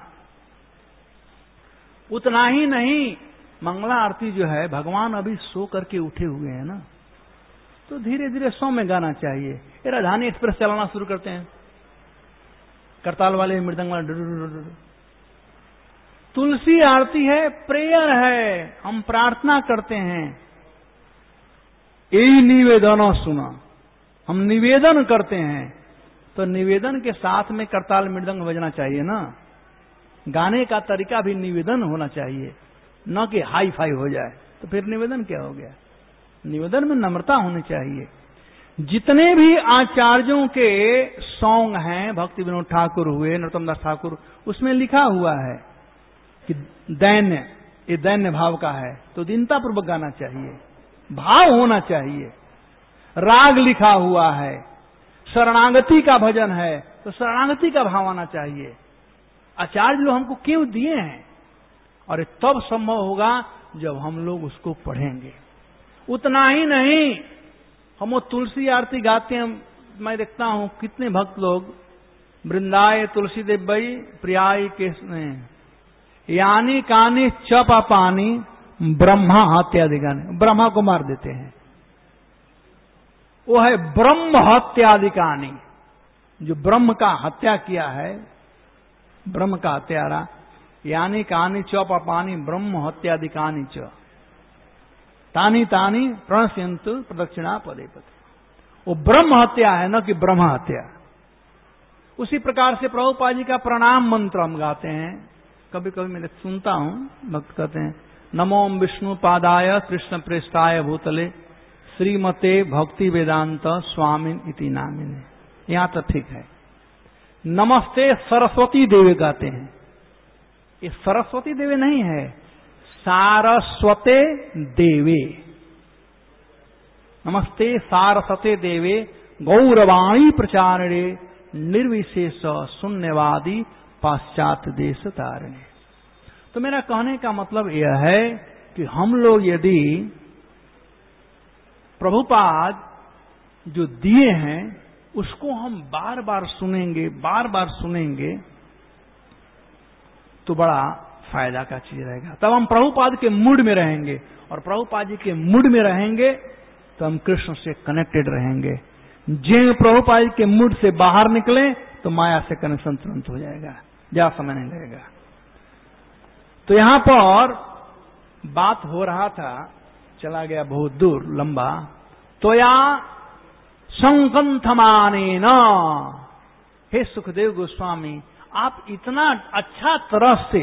उतना ही नहीं, मंगला आरती जो है, भगवान अभी सो करके उठे हुए हैं ना, तो धीरे धीरे सौ में गाना चाहिए। ये राजधानी एक्सप्रेस चलाना शुरू करते हैं, करताल वाले मृदंग वाले। तुलसी आरती है, प्रेयर है, हम प्रार्थना करते हैं। यही निवेदन सुना, हम निवेदन करते हैं, तो निवेदन के साथ में करताल मृदंग बजना चाहिए ना। गाने का तरीका भी निवेदन होना चाहिए, न कि हाई फाई हो जाए, तो फिर निवेदन क्या हो गया? निवेदन में नम्रता होनी चाहिए। जितने भी आचार्यों के सॉन्ग हैं, भक्ति विनोद ठाकुर हुए, नरोत्तम दास ठाकुर, उसमें लिखा हुआ है कि दैन्य, ये दैन्य भाव का है, तो दीनता पूर्वक गाना चाहिए, भाव होना चाहिए। राग लिखा हुआ है, शरणागति का भजन है, तो शरणागति का भाव आना चाहिए। आचार्य लोग हमको क्यों दिए हैं? और तब संभव होगा जब हम लोग उसको पढ़ेंगे। उतना ही नहीं, हम वो तुलसी आरती गाते हैं, मैं देखता हूं कितने भक्त लोग वृंदाय तुलसी देवई प्रियाय के यानी कानी च पापानी ब्रह्मा हत्यादिकानी, ब्रह्मा को मार देते हैं। वो है ब्रह्म हत्यादिकानी, जो ब्रह्म का हत्या किया है, ब्रह्म का हत्यारा। यानी कानी च पापानी ब्रह्म हत्यादिकानी च तानी तानी प्रणश्यंतु प्रदक्षिणा पदे पदे। वो ब्रह्म हत्या है, न कि ब्रह्म हत्या। उसी प्रकार से प्रभुपाद जी का प्रणाम मंत्र हम गाते हैं। कभी कभी मैं सुनता हूं, भक्त कहते हैं नमो विष्णु पादाय कृष्ण प्रेष्ठाय भूतले श्रीमते भक्ति वेदांत स्वामिन इति नामिने। यहां तक ठीक है। नमस्ते सरस्वती देवे गाते हैं। ये सरस्वती देवे नहीं है, सारस्वते देवे। नमस्ते सारस्वते देवे गौरवाणी प्रचारणे निर्विशेष शून्यवादी पाश्चात्य देश तारणे। तो मेरा कहने का मतलब यह है कि हम लोग यदि प्रभुपाद जो दिए हैं उसको हम बार बार सुनेंगे, बार बार सुनेंगे, तो बड़ा फायदा का चीज रहेगा। तब हम प्रभुपाद के मूड में रहेंगे, और प्रभुपाद जी के मूड में रहेंगे तो हम कृष्ण से कनेक्टेड रहेंगे। जो प्रभुपाद के मूड से बाहर निकले तो माया से कनेक्शन तुरंत हो जाएगा, ज्यादा समय नहीं लगेगा। तो यहां पर बात हो रहा था, चला गया बहुत दूर लंबा। तो या संकंथमाने न, हे सुखदेव गोस्वामी, आप इतना अच्छा तरह से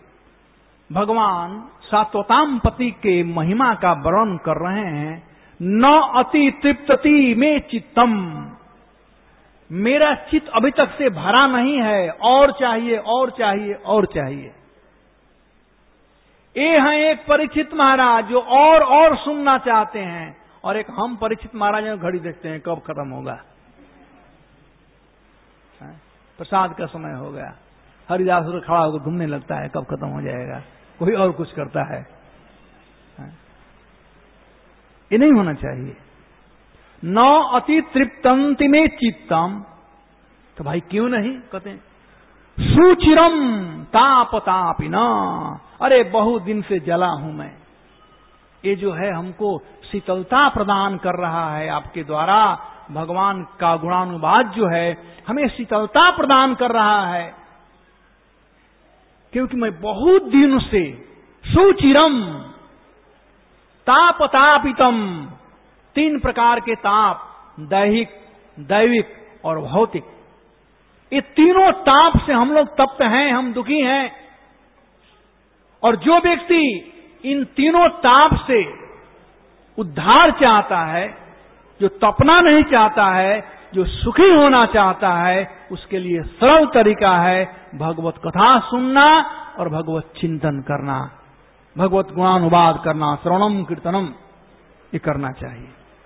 भगवान सात्वताम पति के महिमा का वर्णन कर रहे हैं। न अति तृप्तति में चित्तम, मेरा चित्त अभी तक से भरा नहीं है, और चाहिए और चाहिए और चाहिए। ये हैं एक परीक्षित महाराज जो और और सुनना चाहते हैं, और एक हम परीक्षित महाराज घड़ी देखते हैं कब खत्म होगा। प्रसाद का समय हो गया, हरिदास खड़ा होकर घूमने लगता है कब खत्म हो जाएगा, कोई और कुछ करता है। ये नहीं होना चाहिए। न अति तृप्तंति में चित्तम, तो भाई क्यों नहीं कहते हैं सुचिरम ताप तापी न, अरे बहुत दिन से जला हूं मैं। ये जो है हमको शीतलता प्रदान कर रहा है आपके द्वारा, भगवान का गुणानुवाद जो है हमें शीतलता प्रदान कर रहा है, क्योंकि मैं बहुत दिन से सुचिरम ताप तापितम, तीन प्रकार के ताप, दैहिक, दैविक और भौतिक, ये तीनों ताप से हम लोग तप्त हैं, हम दुखी हैं। और जो व्यक्ति इन तीनों ताप से उद्धार चाहता है, जो तपना नहीं चाहता है, जो सुखी होना चाहता है, उसके लिए सरल तरीका है भगवत कथा सुनना और भगवत चिंतन करना, भगवत गुणानुवाद करना, श्रवणम कीर्तनम, ये करना चाहिए।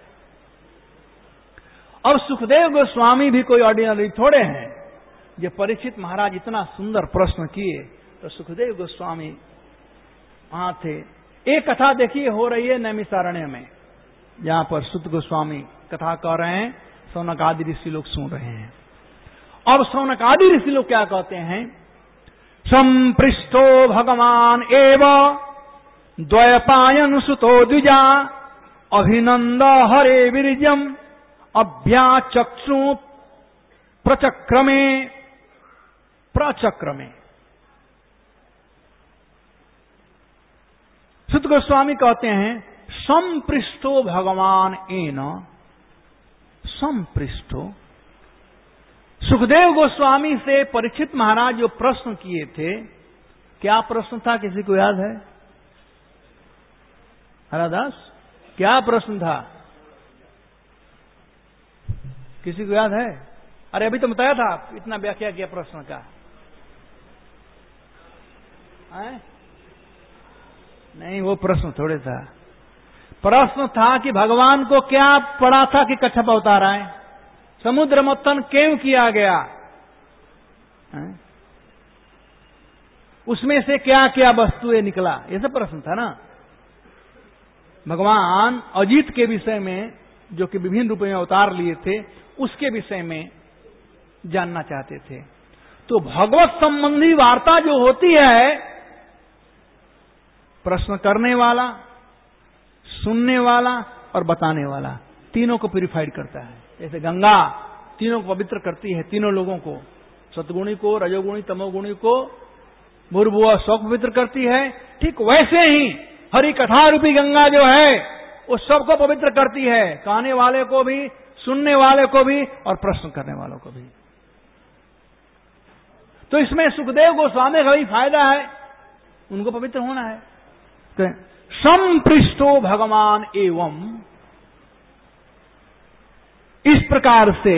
अब सुखदेव गोस्वामी भी कोई ऑर्डिनरी थोड़े हैं। जब परीक्षित महाराज इतना सुंदर प्रश्न किए तो सुखदेव गोस्वामी वहां थे। एक कथा देखिए हो रही है नैमिषारण्य में, जहां पर सुत गोस्वामी कथा कर रहे हैं, शौनक आदि ऋषि लोग सुन रहे हैं। और शौनक आदि ऋषि लोग क्या कहते हैं, संपृष्टो भगवान एव द्वयपायन सुतो द्विजा अभिनंद हरे वीर्यम अभ्याचक्षु प्रचक्रमे प्रचक्रमे। सुत गोस्वामी कहते हैं संपृष्टो भगवान एन, संपृष्टो, सुखदेव गोस्वामी से परीक्षित महाराज जो प्रश्न किए थे, क्या प्रश्न था, किसी को याद है? हरादास, क्या प्रश्न था, किसी को याद है? अरे अभी तो बताया था, इतना व्याख्या किया प्रश्न का है? नहीं, वो प्रश्न थोड़े था। प्रश्न था कि भगवान को क्या पड़ा था कि कच्छप अवतार आए, समुद्र मंथन क्यों किया गया है? उसमें से क्या क्या वस्तुएं निकला, ये सब प्रश्न था ना। भगवान अजीत के विषय में, जो कि विभिन्न रूप में अवतार लिए थे, उसके विषय में जानना चाहते थे। तो भगवत संबंधी वार्ता जो होती है, प्रश्न करने वाला, सुनने वाला और बताने वाला, तीनों को प्यूरिफाइड करता है। जैसे गंगा तीनों को पवित्र करती है, तीनों लोगों को, सतगुणी को, रजोगुणी, तमोगुणी को, भूर्भुवः स्वः पवित्र करती है। ठीक वैसे ही हरि कथा रूपी गंगा जो है वो सबको पवित्र करती है, कहने वाले को भी, सुनने वाले को भी और प्रश्न करने वालों को भी। तो इसमें सुखदेव गोस्वामी का भी फायदा है, उनको पवित्र होना है। संपृष्टो भगवान एवं, इस प्रकार से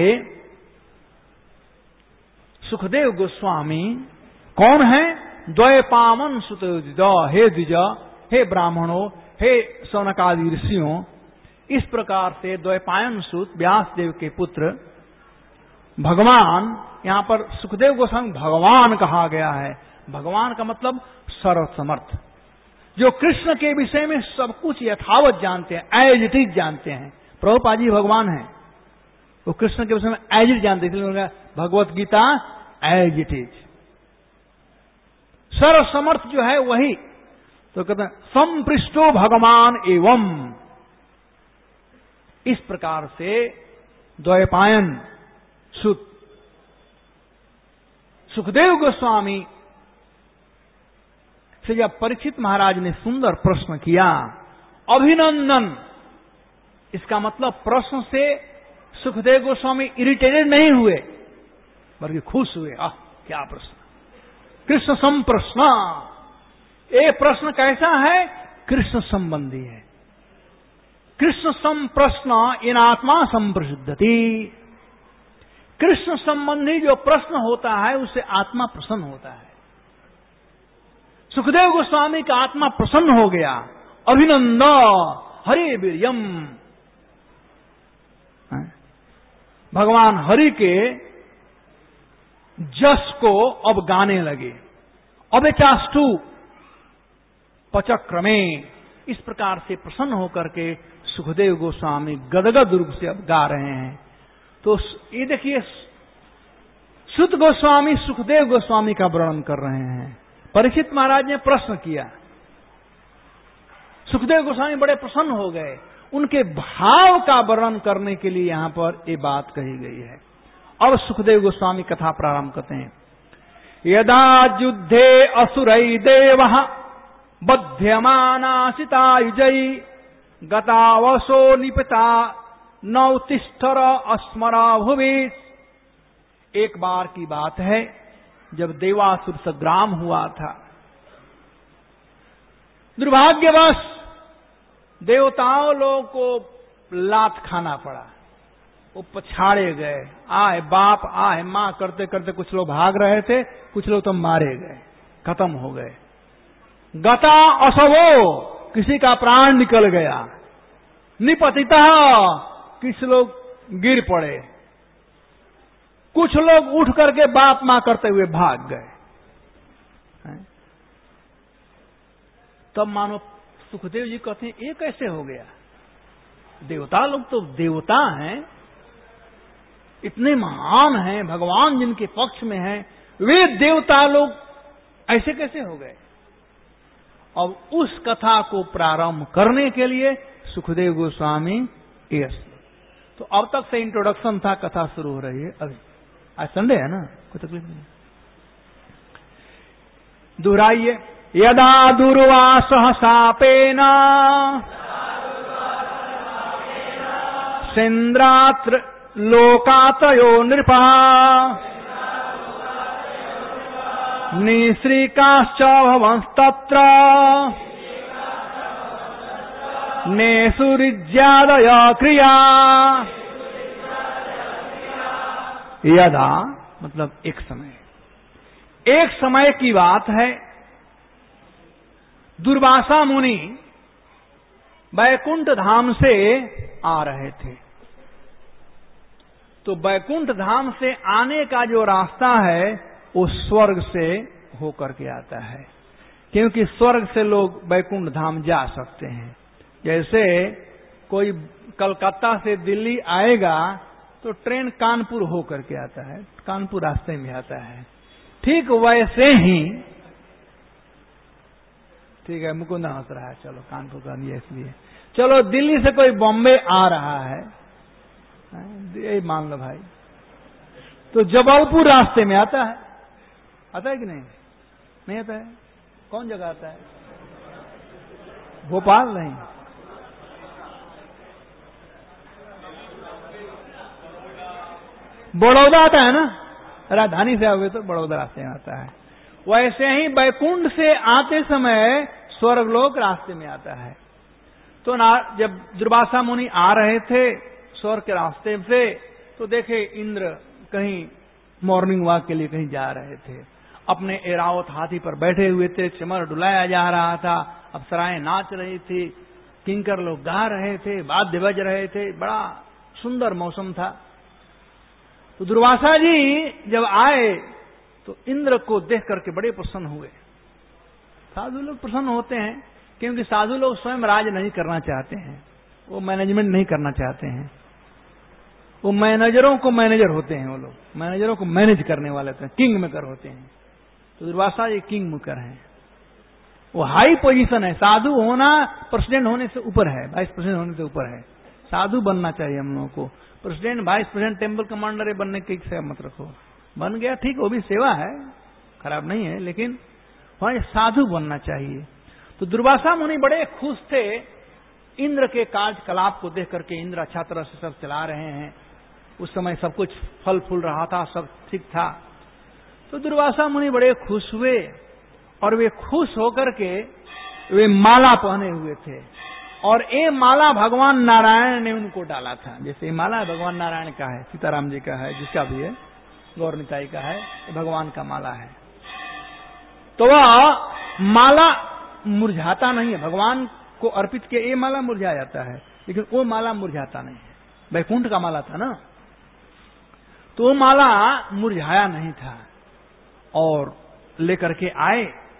सुखदेव गोस्वामी कौन है? द्वैपामन सुत हे द्विज, हे ब्राह्मणों, हे सौनकादि ऋषियों, इस प्रकार से द्वैपायन सुत व्यासदेव के पुत्र भगवान, यहां पर सुखदेव गोस्वामी भगवान कहा गया है। भगवान का मतलब सर्वसमर्थ, जो कृष्ण के विषय में सब कुछ यथावत जानते हैं, एज इट इज जानते हैं। प्रभुपाद जी भगवान है, वो कृष्ण के विषय में एज इट जानते हैं, Bhagavad Gita as it is. सर्वसमर्थ जो है वही, तो कहते हैं संपृष्टो भगवान एवं। इस प्रकार से द्वैपायन सुत सुखदेव गोस्वामी से जब परीक्षित महाराज ने सुंदर प्रश्न किया, अभिनंदन, इसका मतलब प्रश्न से सुखदेव गोस्वामी इरिटेटेड नहीं हुए, बल्कि खुश हुए। आह क्या प्रश्न, कृष्ण संप्रश्न। ये प्रश्न कैसा है? कृष्ण संबंधी है। कृष्ण संप्रश्न इन आत्मा संप्रसिद्धति। कृष्ण संबंधी जो प्रश्न होता है उससे आत्मा प्रसन्न होता है। सुखदेव गोस्वामी का आत्मा प्रसन्न हो गया। अभिनंद हरि वीर्यम, भगवान हरि के जस को अब गाने लगे। अबेचास्तु पचक्रमे, इस प्रकार से प्रसन्न होकर के सुखदेव गोस्वामी गदगद रूप से अब गा रहे हैं। तो ये देखिए, सुत गोस्वामी सुखदेव गोस्वामी का वर्णन कर रहे हैं। परीक्षित महाराज ने प्रश्न किया, सुखदेव गोस्वामी बड़े प्रसन्न हो गए। उनके भाव का वर्णन करने के लिए यहां पर ये बात कही गई है। अब सुखदेव गोस्वामी कथा प्रारंभ करते हैं। यदा युद्धे असुरै देवः बध्यमानासितायुजै गतावसो निपता नौतिष्ठर अस्मरा भुवि। एक बार की बात है, जब देवासुर संग्राम हुआ था। दुर्भाग्यवश देवताओं लोगों को लात खाना पड़ा, वो पछाड़े गए। आए बाप आए मां करते करते कुछ लोग भाग रहे थे, कुछ लोग तो मारे गए, खत्म हो गए। गता असवो, किसी का प्राण निकल गया। निपतिता, किस लोग गिर पड़े। कुछ लोग उठ करके बाप मां करते हुए भाग गए। तब मानो सुखदेव जी कहते हैं, ये कैसे हो गया? देवता लोग तो देवता हैं, इतने महान हैं, भगवान जिनके पक्ष में हैं, वे देवता लोग ऐसे कैसे हो गए? अब उस कथा को प्रारंभ करने के लिए सुखदेव गोस्वामी यस। तो अब तक से इंट्रोडक्शन था, कथा शुरू हो रही है अभी। आज संडे है ना, कोई तकलीफ नहीं। दोहराइए। यदा दुर्वासः शापेन सेन्द्रात्र लोकातयो नृपः निश्रिकाश्च भवंस्तत्र नेसुरिज्यादय क्रिया। यदा मतलब एक समय, एक समय की बात है। दुर्वासा मुनि बैकुंठ धाम से आ रहे थे। तो बैकुंठ धाम से आने का जो रास्ता है वो स्वर्ग से होकर के आता है, क्योंकि स्वर्ग से लोग बैकुंठ धाम जा सकते हैं। जैसे कोई कलकत्ता से दिल्ली आएगा तो ट्रेन कानपुर हो करके आता है, कानपुर रास्ते में आता है। ठीक वैसे ही, ठीक है मुकुंद हंस रहा है, चलो कानपुर का दिया इसलिए, चलो दिल्ली से कोई बॉम्बे आ रहा है, ये मान लो भाई, तो जबलपुर रास्ते में आता है, आता है कि नहीं? नहीं आता है। कौन जगह आता है? भोपाल नहीं, बड़ौदा आता है ना, राजधानी से आओगे तो बड़ौदा रास्ते में आता है। वैसे ही बैकुंठ से आते समय स्वर्गलोक रास्ते में आता है। तो ना जब दुर्वासा मुनि आ रहे थे स्वर्ग के रास्ते से, तो देखे इंद्र कहीं मॉर्निंग वॉक के लिए कहीं जा रहे थे, अपने एरावत हाथी पर बैठे हुए थे, चमर डुलाया जा रहा था, अप्सराएं नाच रही थी, किंकर लोग गा रहे थे, वाद्य बज रहे थे, बड़ा सुंदर मौसम था। तो दुर्वासा जी जब आए तो इंद्र को देख करके बड़े प्रसन्न हुए। साधु लोग प्रसन्न होते हैं क्योंकि साधु लोग स्वयं राज नहीं करना चाहते हैं, वो मैनेजमेंट नहीं करना चाहते हैं, वो मैनेजरों को मैनेजर होते हैं, वो लोग मैनेजरों को मैनेज करने वाले होते हैं, किंग मेकर होते हैं। तो दुर्वासा जी किंग मेकर हैं, वो हाई पोजीशन है। साधु होना प्रेसिडेंट होने से ऊपर है, वाइस प्रेसिडेंट होने से ऊपर है। साधु बनना चाहिए हम लोगों को। President vice president temple commander बनने की सेवा मत रखो, बन गया ठीक, वो भी सेवा है, खराब नहीं है, लेकिन वहां साधु बनना चाहिए। तो दुर्वासा मुनि बड़े खुश थे इंद्र के कार्यकलाप को देख करके। इंद्र अच्छा तरह से सब चला रहे हैं, उस समय सब कुछ फल फूल रहा था, सब ठीक था। तो दुर्वासा मुनि बड़े खुश हुए और वे खुश होकर के वे माला पहने हुए थे, और ये माला भगवान नारायण ने उनको डाला था। जैसे माला भगवान नारायण का है, सीताराम जी का है, जिसका भी है, गौर निताई का है, भगवान का माला है। तो वह माला मुरझाता नहीं है, भगवान को अर्पित के ये माला मुरझा जाता है, लेकिन वो माला मुरझाता नहीं है। वैकुंठ का माला था ना, तो वो माला मुरझाया नहीं था, और लेकर के आए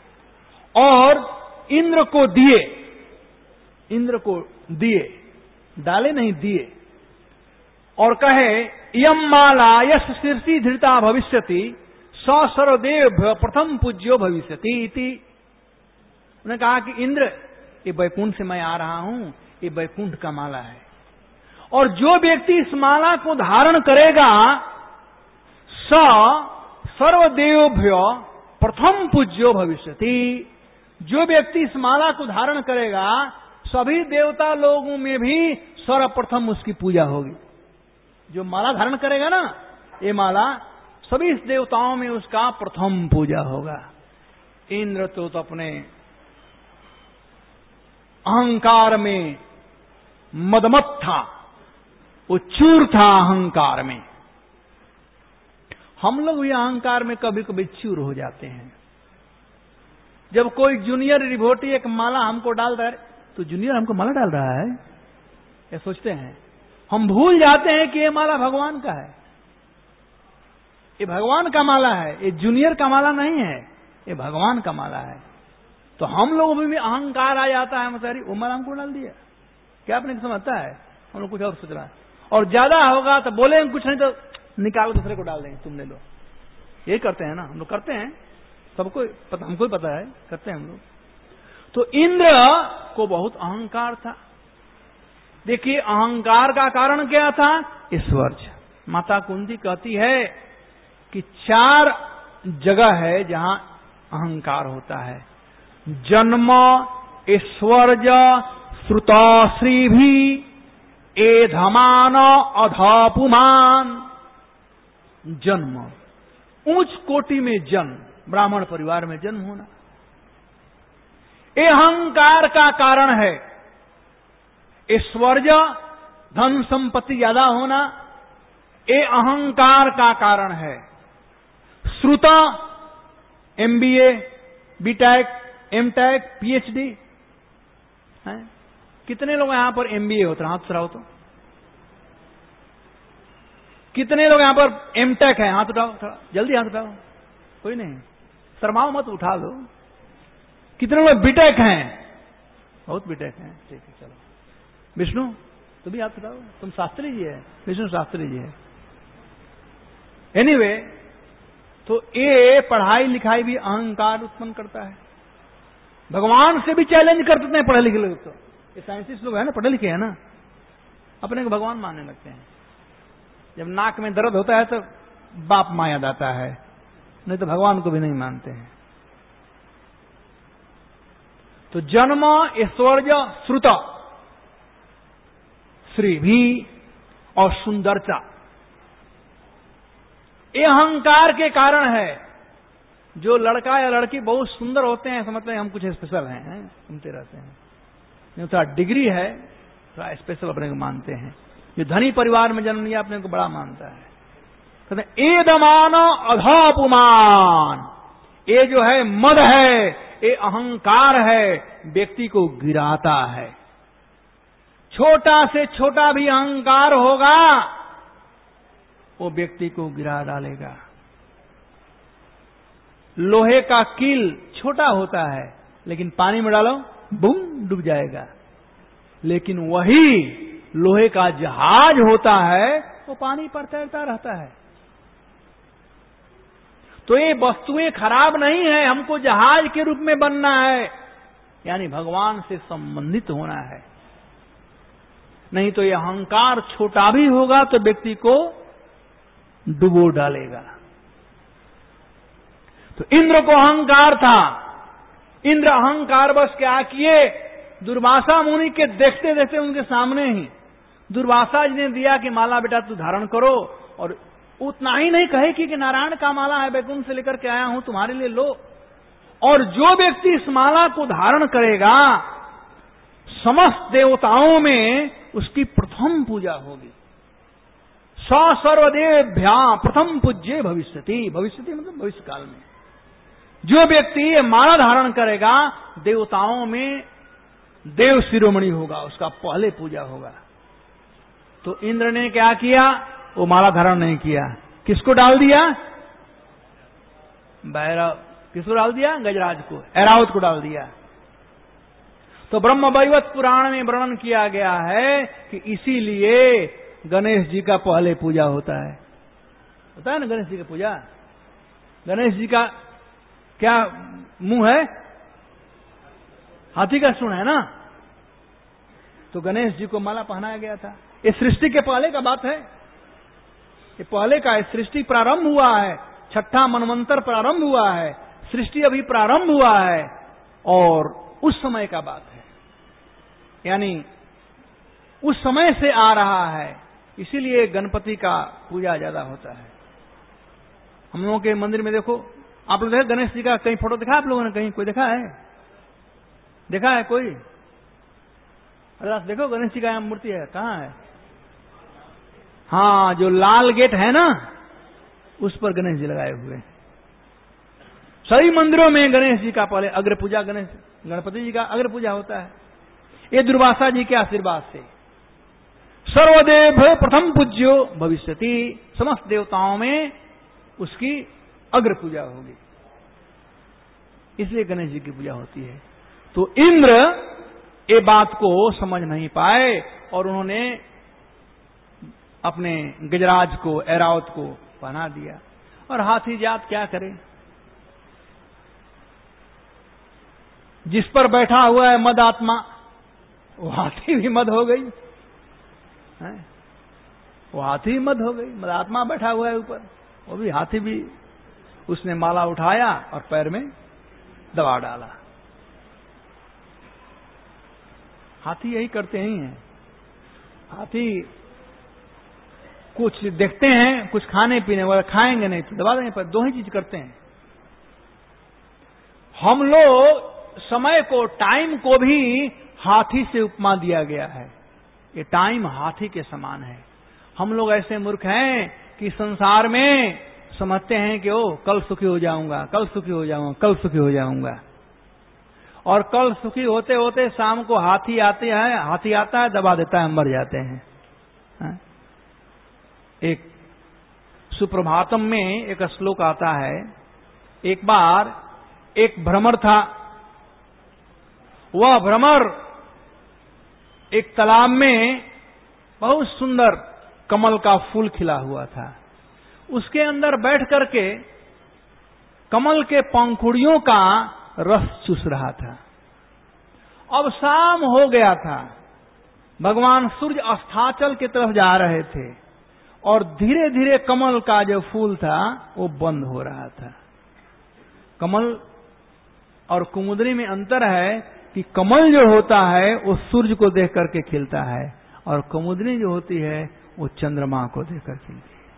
और इंद्र को दिए, इंद्र को दिए, डाले नहीं दिए, और कहे यम माला यश शीर्षि धृता भविष्यति स सर्वदेव प्रथम पूज्यो भविष्यति इति। उन्होंने कहा कि इंद्र, ये वैकुंठ से मैं आ रहा हूं, ये वैकुंठ का माला है, और जो व्यक्ति इस माला को धारण करेगा स सर्वदेवभ्यो प्रथम पूज्यो भविष्यति। जो व्यक्ति इस माला को धारण करेगा सभी देवता लोगों में भी सर्वप्रथम उसकी पूजा होगी। जो माला धारण करेगा ना, ये माला, सभी देवताओं में उसका प्रथम पूजा होगा। इंद्र तो, तो अपने अहंकार में मदमत था, वो चूर था अहंकार में। हम लोग भी अहंकार में कभी कभी चूर हो जाते हैं। जब कोई जूनियर रिपोर्टी एक माला हमको डाल रहा है, तो जूनियर हमको माला डाल रहा है, ये सोचते हैं। हम भूल जाते हैं कि ये माला भगवान का है, ये भगवान का माला है, ये जूनियर का माला नहीं है, ये भगवान का माला है। तो हम लोगों में भी अहंकार आ जाता है, मसारी वो माला हमको डाल दिया, क्या आपने समझता है? हम लोग कुछ और सोच रहा है, और ज्यादा होगा तो बोलेंगे कुछ नहीं तो निकाल दूसरे को डाल देंगे, तुमने लो। यही करते हैं ना, हम लोग करते हैं, सबको पता, हमको पता है, करते हैं हम लोग। तो इंद्र को बहुत अहंकार था। देखिए अहंकार का कारण क्या था? ईश्वर। माता कुंती कहती है कि चार जगह है जहां अहंकार होता है। जन्म, ऐश्वर्य, श्रुतश्री भी, एधमान अधपुमान। जन्म, ऊंच कोटि में जन्म, ब्राह्मण परिवार में जन्म होना, ये अहंकार का कारण है। ऐश्वर्य, धन संपत्ति ज्यादा होना, ये अहंकार का कारण है। श्रुत, एमबीए, बीटेक, एमटेक, पीएचडी है। कितने लोग यहां पर एमबीए होते हैं? हाथ उठाओ तो। कितने लोग यहां पर एमटेक है? हाथ उठाओ, थोड़ा जल्दी हाथ उठाओ। कोई नहीं, शर्माओ मत, उठा लो। कितने लोग बीटेक हैं? बहुत बीटेक हैं, ठीक है, चलो। विष्णु तुम भी हाथ उठाओ, तुम शास्त्री जी है, विष्णु शास्त्री जी है, एनीवे anyway, तो ये पढ़ाई लिखाई भी अहंकार उत्पन्न करता है। भगवान से भी चैलेंज कर देते हैं पढ़े लिखे लोग। तो ये साइंटिस्ट लोग है ना, पढ़े लिखे हैं ना, अपने को भगवान मानने लगते हैं। जब नाक में दर्द होता है तो बाप माँ याद आता है, नहीं तो भगवान को भी नहीं मानते हैं। तो जन्म ऐश्वर्य श्रुत श्री भी और सुंदरता, ये अहंकार के कारण है। जो लड़का या लड़की बहुत सुंदर होते हैं समझते हैं हम कुछ स्पेशल हैं, हैं? घूमते रहते हैं। जो थोड़ा डिग्री है थोड़ा स्पेशल अपने को मानते हैं। जो धनी परिवार में जन्म लिया अपने को बड़ा मानता है। कहते हैं एदमान अधापुमान, ये जो है मद है, ये अहंकार है, व्यक्ति को गिराता है। छोटा से छोटा भी अहंकार होगा वो व्यक्ति को गिरा डालेगा। लोहे का कील छोटा होता है लेकिन पानी में डालो बूम डूब जाएगा, लेकिन वही लोहे का जहाज होता है वो पानी पर तैरता रहता है। तो ये वस्तुएं खराब नहीं है, हमको जहाज के रूप में बनना है, यानी भगवान से संबंधित होना है। नहीं तो ये अहंकार छोटा भी होगा तो व्यक्ति को डुबो डालेगा। तो इंद्र को अहंकार था, इंद्र अहंकार बस क्या किए, दुर्वासा मुनि के देखते देखते उनके सामने ही दुर्वासा जी ने दिया कि माला बेटा तू धारण करो, और उतना ही नहीं कहे कि, कि नारायण का माला है, बैकुंठ से लेकर के आया हूं तुम्हारे लिए, लो। और जो व्यक्ति इस माला को धारण करेगा समस्त देवताओं में उसकी प्रथम पूजा होगी। स सर्वदेभ्या प्रथम पूज्य भविष्यति, भविष्यति मतलब भविष्य काल में जो व्यक्ति ये माला धारण करेगा देवताओं में देव शिरोमणि होगा, उसका पहले पूजा होगा। तो इंद्र ने क्या किया, वो माला धारण नहीं किया, किसको डाल दिया, भैरव, किसको डाल दिया, गजराज को, ऐरावत को डाल दिया। तो ब्रह्म वैवर्त पुराण में वर्णन किया गया है कि इसीलिए गणेश जी का पहले पूजा होता है। होता है ना गणेश जी का पूजा। गणेश जी का क्या मुंह है, हाथी का सूंड है ना, तो गणेश जी को माला पहनाया गया था। ये सृष्टि के पहले का बात है, ये पहले का है। सृष्टि प्रारंभ हुआ है, छठा मनवंतर प्रारंभ हुआ है, सृष्टि अभी प्रारंभ हुआ है, और उस समय का बात है, यानी उस समय से आ रहा है, इसीलिए गणपति का पूजा ज्यादा होता है। हम लोगों के मंदिर में देखो, आप लोग देखा गणेश जी का कहीं फोटो देखा आप लोगों ने, कहीं कोई देखा है, देखा है कोई? अरे देखो गणेश जी का यहाँ मूर्ति है, कहाँ है? हाँ, जो लाल गेट है ना उस पर गणेश जी लगाए हुए। सभी मंदिरों में गणेश जी का पहले अग्र पूजा, गणेश गणपति जी का अग्र पूजा होता है। ये दुर्वासा जी के आशीर्वाद से सर्वदेव प्रथम पूज्यो भविष्यति, समस्त देवताओं में उसकी अग्र पूजा होगी, इसलिए गणेश जी की पूजा होती है। तो इंद्र ये बात को समझ नहीं पाए और उन्होंने अपने गजराज को, ऐरावत को पहना दिया। और हाथी जात क्या करे, जिस पर बैठा हुआ है मद आत्मा, वो हाथी भी मद हो गई है? वो हाथी मद हो गई, मद आत्मा बैठा हुआ है ऊपर, वो भी हाथी भी। उसने माला उठाया और पैर में दबा डाला। हाथी यही करते ही हैं। हाथी कुछ देखते हैं, कुछ खाने पीने वाला, खाएंगे नहीं तो दबा देंगे, पर दो ही चीज करते हैं। हम लोग समय को, टाइम को भी हाथी से उपमा दिया गया है। ये टाइम हाथी के समान है। हम लोग ऐसे मूर्ख हैं कि संसार में समझते हैं कि ओ कल सुखी हो जाऊंगा, कल सुखी हो जाऊंगा, कल सुखी हो जाऊंगा, और कल सुखी होते होते शाम को हाथी आते हैं, हाथी आता है दबा देता है, मर जाते हैं। हा? एक सुप्रभातम में एक श्लोक आता है, एक बार एक भ्रमर था, वह भ्रमर एक तालाब में बहुत सुंदर कमल का फूल खिला हुआ था, उसके अंदर बैठ करके कमल के पंखुड़ियों का रस चूस रहा था। अब शाम हो गया था, भगवान सूर्य अस्ताचल की तरफ जा रहे थे और धीरे धीरे कमल का जो फूल था वो बंद हो रहा था। कमल और कुमुदनी में अंतर है कि कमल जो होता है वो सूर्य को देख करके खिलता है और कुमुदनी जो होती है वो चंद्रमा को देख कर खिलती है।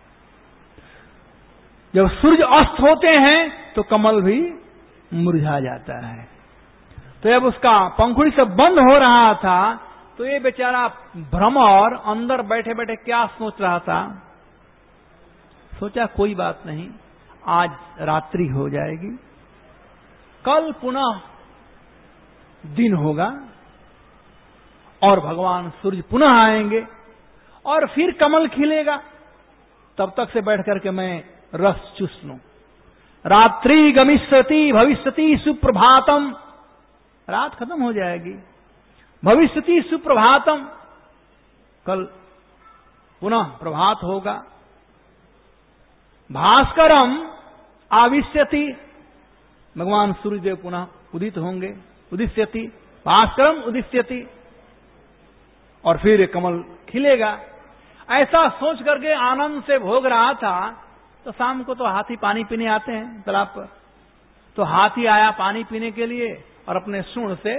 जब सूर्य अस्त होते हैं तो कमल भी मुरझा जाता है। तो जब उसका पंखुड़ी से बंद हो रहा था तो ये बेचारा भ्रमर अंदर बैठे बैठे क्या सोच रहा था, सोचा कोई बात नहीं, आज रात्रि हो जाएगी, कल पुनः दिन होगा और भगवान सूर्य पुनः आएंगे और फिर कमल खिलेगा, तब तक से बैठ करके मैं रस चूस लूं। रात्रि गमिष्यति भविष्यति सुप्रभातम, रात खत्म हो जाएगी, भविष्यति सुप्रभातम, कल पुनः प्रभात होगा। भास्करम आविष्यति, भगवान सूर्यदेव पुनः उदित होंगे, उदिष्यति, भास्करम उदिष्यति, और फिर कमल खिलेगा। ऐसा सोच करके आनंद से भोग रहा था तो शाम को तो हाथी पानी पीने आते हैं तालाब पर। तो हाथी आया पानी पीने के लिए और अपने सूंड से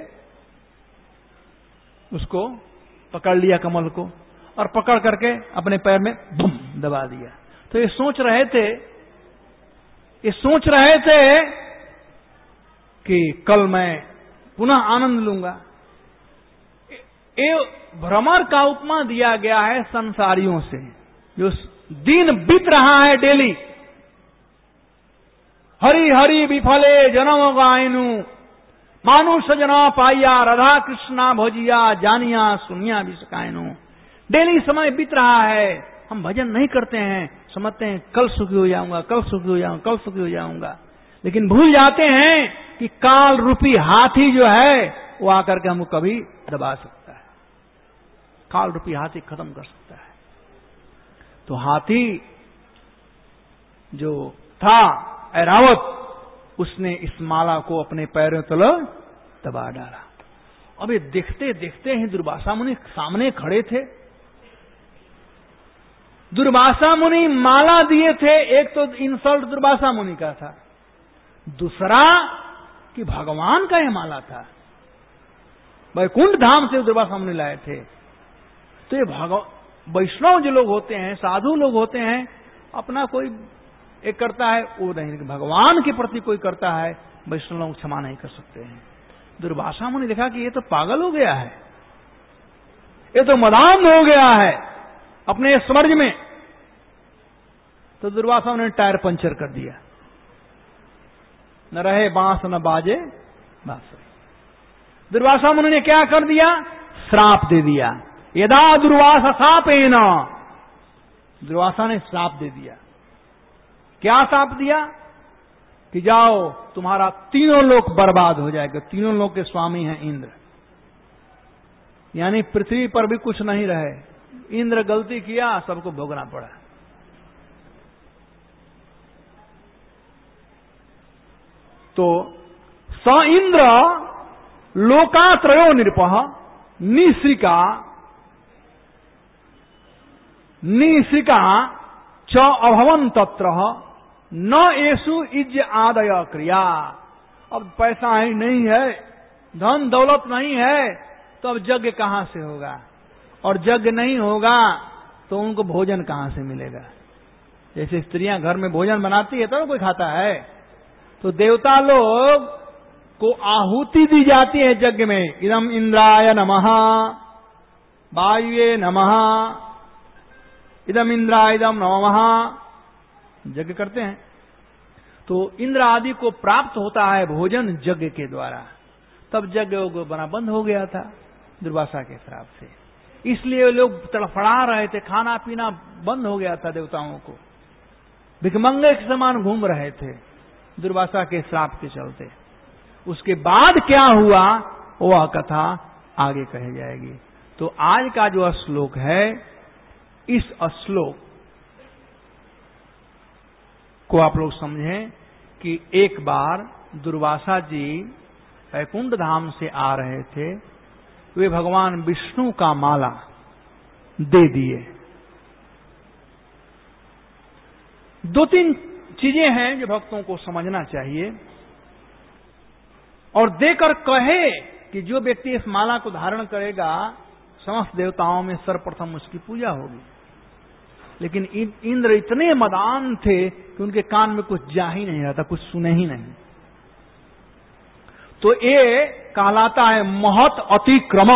उसको पकड़ लिया कमल को और पकड़ करके अपने पैर में बुम दबा दिया। तो ये सोच रहे थे ये सोच रहे थे कि कल मैं पुनः आनंद लूंगा। ये भ्रमर का उपमा दिया गया है संसारियों से, जो दिन बीत रहा है डेली, हरि हरि विफले जन्म गायनु मानुष जना पाइया राधा कृष्णा भजिया जानिया सुनिया विषकायनु। डेली समय बीत रहा है, हम भजन नहीं करते हैं, समझते हैं कल सुखी हो जाऊंगा, कल सुखी हो जाऊंगा, कल सुखी हो जाऊंगा, लेकिन भूल जाते हैं कि काल रूपी हाथी जो है वो आकर के हमको कभी दबा सकता है, काल रूपी हाथी खत्म कर सकता है। तो हाथी जो था ऐरावत, उसने इस माला को अपने पैरों तले दबा डाला। अब ये देखते देखते ही दुर्वासा मुनि सामने खड़े थे। दुर्वासा मुनि माला दिए थे, एक तो इंसल्ट दुर्वासा मुनि का था, दूसरा कि भगवान का यह माला था, वैकुंठ धाम से दुर्वासा मुनि लाए थे। तो ये भगवान वैष्णव जो लोग होते हैं, साधु लोग होते हैं, अपना कोई एक करता है वो नहीं, भगवान के प्रति कोई करता है, वैष्णव लोग क्षमा नहीं कर सकते हैं। दुर्वासा मुनि देखा कि ये तो पागल हो गया है, ये तो मदान हो गया है अपने स्मर्ज में। तो दुर्वासा मुनि ने टायर पंचर कर दिया, न रहे बांस न बाजे बांसुरी। दुर्वासा मुनि ने क्या कर दिया, श्राप दे दिया। यदा दुर्वासा शापेन, दुर्वासा ने श्राप दे दिया। क्या श्राप दिया कि जाओ तुम्हारा तीनों लोक बर्बाद हो जाएगा। तीनों लोक के स्वामी हैं इंद्र, यानी पृथ्वी पर भी कुछ नहीं रहे। इंद्र गलती किया, सबको भोगना पड़ा। तो स इंद्र लोकात्रयो निरपः निश्रिका निश्रिका च अभवन तत्र न येषु इज आदय क्रिया। अब पैसा ही नहीं है, धन दौलत नहीं है, तो अब यज्ञ कहां से होगा, और यज्ञ नहीं होगा तो उनको भोजन कहां से मिलेगा। जैसे स्त्रियां घर में भोजन बनाती है तब तो कोई खाता है, तो देवता लोग को आहुति दी जाती है यज्ञ में। इदम इंद्राय नमः, वायुये नमः, इदम इंद्राय इदम नमः, यज्ञ करते हैं। तो इंद्र आदि को प्राप्त होता है भोजन यज्ञ के द्वारा। तब यज्ञ बना बंद हो गया था दुर्वासा के श्राप से, इसलिए लोग तड़फड़ा रहे थे, खाना पीना बंद हो गया था देवताओं को, भिखमंगे के समान घूम रहे थे दुर्वासा के श्राप के चलते। उसके बाद क्या हुआ वह कथा आगे कही जाएगी। तो आज का जो श्लोक है, इस श्लोक को आप लोग समझें कि एक बार दुर्वासा जी वैकुंठ धाम से आ रहे थे, वे भगवान विष्णु का माला दे दिए। दो तीन चीजें हैं जो भक्तों को समझना चाहिए, और देकर कहे कि जो व्यक्ति इस माला को धारण करेगा समस्त देवताओं में सर्वप्रथम उसकी पूजा होगी। लेकिन इंद्र इतने मदान थे कि उनके कान में कुछ जा ही नहीं रहा था, कुछ सुने ही नहीं। तो ये कहलाता है महत अतिक्रम।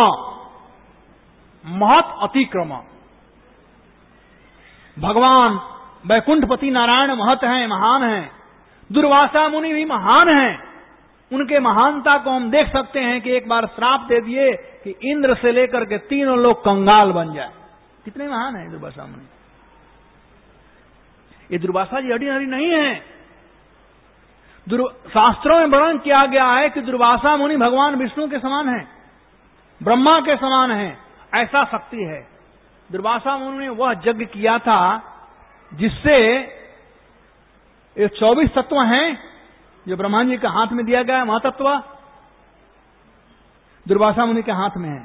महत अतिक्रम। भगवान वैकुंठपति नारायण महत हैं, महान हैं। दुर्वासा मुनि भी महान हैं। उनके महानता को हम देख सकते हैं कि एक बार श्राप दे दिए कि इंद्र से लेकर के तीनों लोग कंगाल बन जाए। कितने महान हैं दुर्वासा मुनि। ये दुर्वासा जी ऑर्डिनरी नहीं है। शास्त्रों में वर्णन किया गया है कि दुर्वासा मुनि भगवान विष्णु के समान हैं, ब्रह्मा के समान हैं, ऐसा शक्ति है। दुर्वासा मुनि ने वह यज्ञ किया था जिससे ये चौबीस तत्व हैं जो ब्रह्मा जी के हाथ में दिया गया है, महातत्व दुर्वासा मुनि के हाथ में है।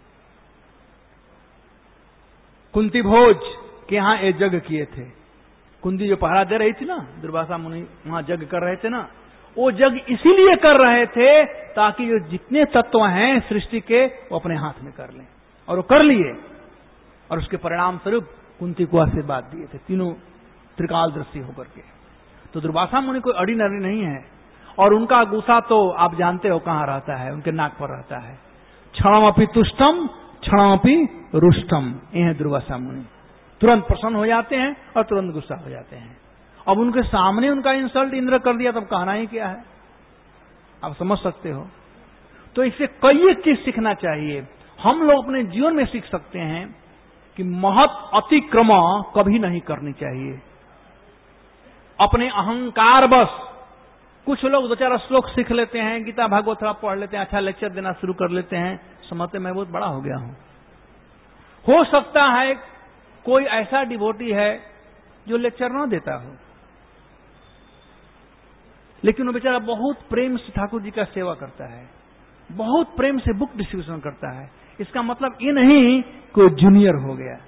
कुंती भोज के यहां ये यज्ञ किए थे। कुंती जो पहरा दे रही थी ना, दुर्वासा मुनि वहां यज्ञ कर रहे थे ना, वो यज्ञ इसीलिए कर रहे थे ताकि जो जितने तत्व हैं सृष्टि के वो अपने हाथ में कर लें, और वो कर लिए। और उसके परिणाम स्वरूप कुंती को आशीर्वाद दिए थे, तीनों त्रिकालदर्शी होकर के। तो दुर्वासा मुनि कोई ऑर्डिनरी नहीं है। और उनका गुस्सा तो आप जानते हो कहां रहता है, उनके नाक पर रहता है। क्षणमपि तुष्टम क्षणमपि रुष्टम, ये है दुर्वासा मुनि। तुरंत प्रसन्न हो जाते हैं और तुरंत गुस्सा हो जाते हैं। अब उनके सामने उनका इंसल्ट इंद्र कर दिया, तब कहना ही क्या है, आप समझ सकते हो। तो इससे कई एक चीज सीखना चाहिए। हम लोग अपने जीवन में सीख सकते हैं कि महत अतिक्रम कभी नहीं करनी चाहिए। अपने अहंकार बस कुछ लोग दो चार श्लोक सीख लेते हैं, गीता भागवत थोड़ा पढ़ लेते हैं, अच्छा लेक्चर देना शुरू कर लेते हैं, समझते मैं बहुत बड़ा हो गया हूं। हो सकता है कोई ऐसा डिवोटी है जो लेक्चर ना देता हो, लेकिन वो बेचारा बहुत प्रेम से ठाकुर जी का सेवा करता है, बहुत प्रेम से बुक डिस्ट्रीब्यूशन करता है। इसका मतलब ये नहीं कि वो जूनियर हो गया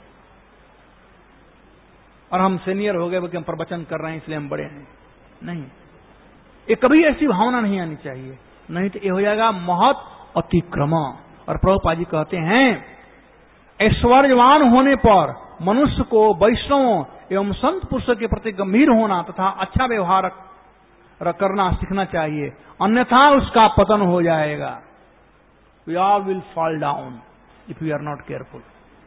और हम सीनियर हो गए, बल्कि हम प्रवचन कर रहे हैं इसलिए हम बड़े हैं। नहीं, ये कभी ऐसी भावना नहीं आनी चाहिए, नहीं तो ये हो जाएगा महत अतिक्रम। और प्रभुपाद जी कहते हैं ऐश्वर्यवान होने पर मनुष्य को वैष्णवों एवं संत पुरुषों के प्रति गंभीर होना तथा अच्छा व्यवहार करना सीखना चाहिए, अन्यथा उसका पतन हो जाएगा। We all will fall down if we are not careful.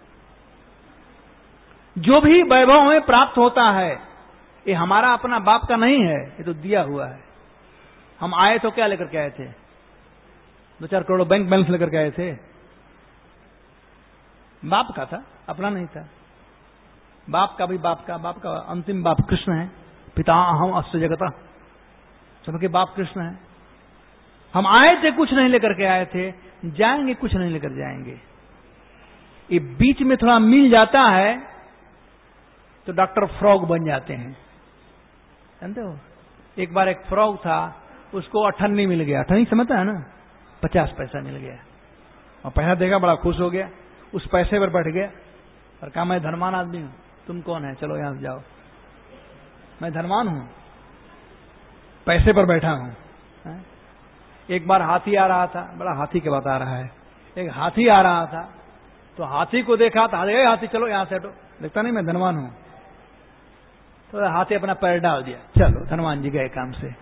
जो भी वैभव हमें प्राप्त होता है ये हमारा अपना बाप का नहीं है, ये तो दिया हुआ है। हम आए तो क्या लेकर के आए थे? दो चार करोड़ बैंक बैलेंस लेकर के आए थे, बाप का था, अपना नहीं था। बाप का भी बाप का, बाप का अंतिम बाप कृष्ण है। पिता अहम अस्य जगता, सबके बाप कृष्ण है। हम आए थे कुछ नहीं लेकर के आए थे, जाएंगे कुछ नहीं लेकर जाएंगे। ये बीच में थोड़ा मिल जाता है तो डॉक्टर फ्रॉग बन जाते हैं, जानते हो। एक बार एक फ्रॉग था, उसको अठन्नी मिल गया, अठन्नी समझता है ना, पचास पैसा मिल गया, और पैसा देगा बड़ा खुश हो गया, उस पैसे पर बैठ गया और कहा मैं धनवान आदमी हूं, तुम कौन है, चलो यहां से जाओ, मैं धनवान हूं, पैसे पर बैठा हूं। एक बार हाथी आ रहा था, बड़ा हाथी के बात आ रहा है, एक हाथी आ रहा था, तो हाथी को देखा था, अरे हाथी चलो यहां से हटो, देखता नहीं मैं धनवान हूं, तो हाथी अपना पैर डाल दिया, चलो धनवान जी गए काम से।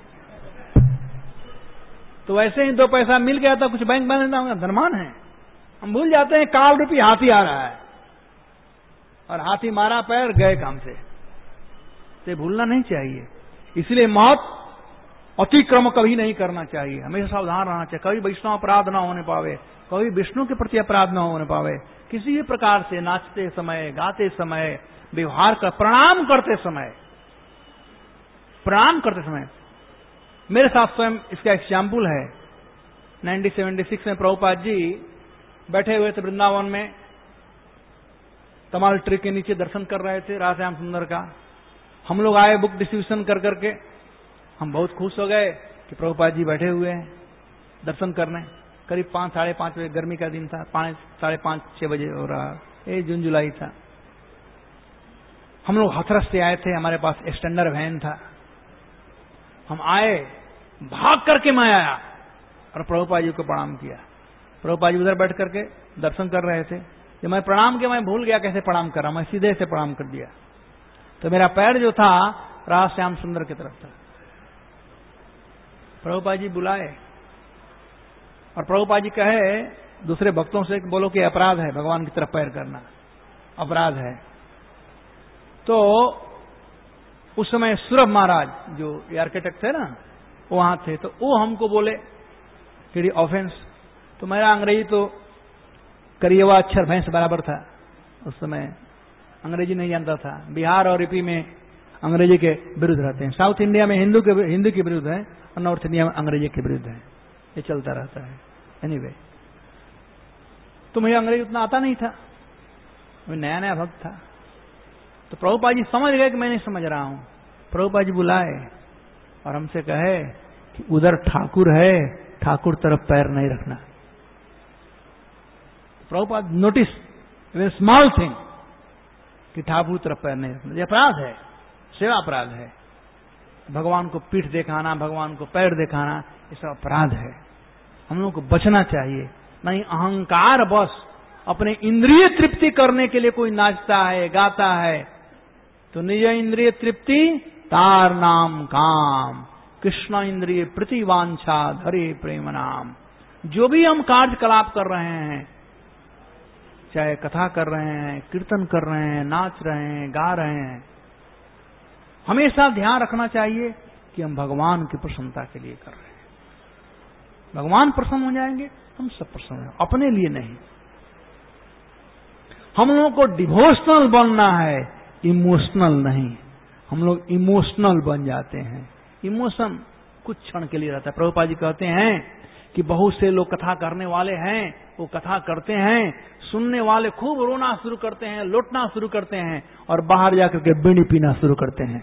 तो वैसे ही दो पैसा मिल गया था, कुछ बैंक बैलेंस ना, धनवान है। हम भूल जाते हैं काल रूपी हाथी आ रहा है, और हाथी मारा पैर, गए काम से। तो भूलना नहीं चाहिए। इसलिए मौत अतिक्रम कभी नहीं करना चाहिए, हमेशा सावधान रहना चाहिए। कभी वैष्णव अपराध ना होने पावे, कभी विष्णु के प्रति अपराध ना होने पावे। किसी भी प्रकार से नाचते समय, गाते समय, व्यवहार कर, प्रणाम करते समय, प्रणाम करते समय, मेरे साथ स्वयं इसका एग्जाम्पल है। नाइनटीन सेवेंटी सिक्स में प्रभुपाद जी बैठे हुए थे वृंदावन में, तमाल ट्री के नीचे दर्शन कर रहे थे राधा श्याम सुंदर का। हम लोग आए बुक डिस्ट्रीब्यूशन कर करके, हम बहुत खुश हो गए कि प्रभुपाद जी बैठे हुए हैं दर्शन करने। करीब पांच साढ़े पांच बजे, गर्मी का दिन था, पांच साढ़े पांच छह बजे हो रहा, ये जून जुलाई था। हम लोग हथरस से आए थे, हमारे पास एक्सटेंडर वैन था। हम आए, भाग करके मैं आया और प्रभुपाद जी को प्रणाम किया। प्रभुपाद जी उधर बैठ करके दर्शन कर रहे थे। जब मैं प्रणाम किया, मैं भूल गया कैसे प्रणाम करा, मैं सीधे से प्रणाम कर दिया। तो मेरा पैर जो था राधा श्याम सुंदर की तरफ था। प्रभुपाद जी बुलाए और प्रभुपाद जी कहे दूसरे भक्तों से बोलो कि अपराध है भगवान की तरफ पैर करना, अपराध है। तो उस समय सूरभ महाराज जो आर्किटेक्ट थे ना, वो वहां थे, तो वो हमको बोले कि ऑफेंस। तो मेरा अंग्रेजी तो करिएवा अक्षर भैंस बराबर था, उस समय अंग्रेजी नहीं जानता था। बिहार और यूपी में अंग्रेजी के विरुद्ध रहते हैं, साउथ इंडिया में हिंदू के हिंदू के विरुद्ध है और नॉर्थ इंडिया में अंग्रेजी के विरुद्ध है, ये चलता रहता है। एनीवे, तो मुझे अंग्रेजी उतना आता नहीं था, मैं नया नया भक्त था। तो प्रभुपाद जी समझ गए कि मैं नहीं समझ रहा हूं। प्रभुपाद जी बुलाए और हमसे कहे कि उधर ठाकुर है, ठाकुर तरफ पैर नहीं रखना। प्रभुपाद नोटिस वे स्मॉल थिंग कि ठाकुर तरफ पैर नहीं रखना, ये अपराध है, सेवा अपराध है। भगवान को पीठ दिखाना, भगवान को पैर दिखाना, ये सब अपराध है। हम लोग को बचना चाहिए। नहीं अहंकार बस अपने इंद्रिय तृप्ति करने के लिए कोई नाचता है, गाता है, तो निज इंद्रिय तृप्ति तार नाम काम, कृष्ण इंद्रिय प्रतिवांछा धरे प्रेम नाम। जो भी हम कार्यकलाप कर रहे हैं, चाहे कथा कर रहे हैं, कीर्तन कर रहे हैं, नाच रहे हैं, गा रहे हैं, हमेशा ध्यान रखना चाहिए कि हम भगवान की प्रसन्नता के लिए कर रहे हैं। भगवान प्रसन्न हो जाएंगे, हम सब प्रसन्न हो, अपने लिए नहीं। हम लोगों को डिवोशनल बनना है, इमोशनल नहीं। हम लोग इमोशनल बन जाते हैं। इमोशन कुछ क्षण के लिए रहता है। प्रभुपाद जी कहते हैं कि बहुत से लोग कथा करने वाले हैं, वो कथा करते हैं, सुनने वाले खूब रोना शुरू करते हैं, लौटना शुरू करते हैं और बाहर जाकर के बीड़ी पीना शुरू करते हैं।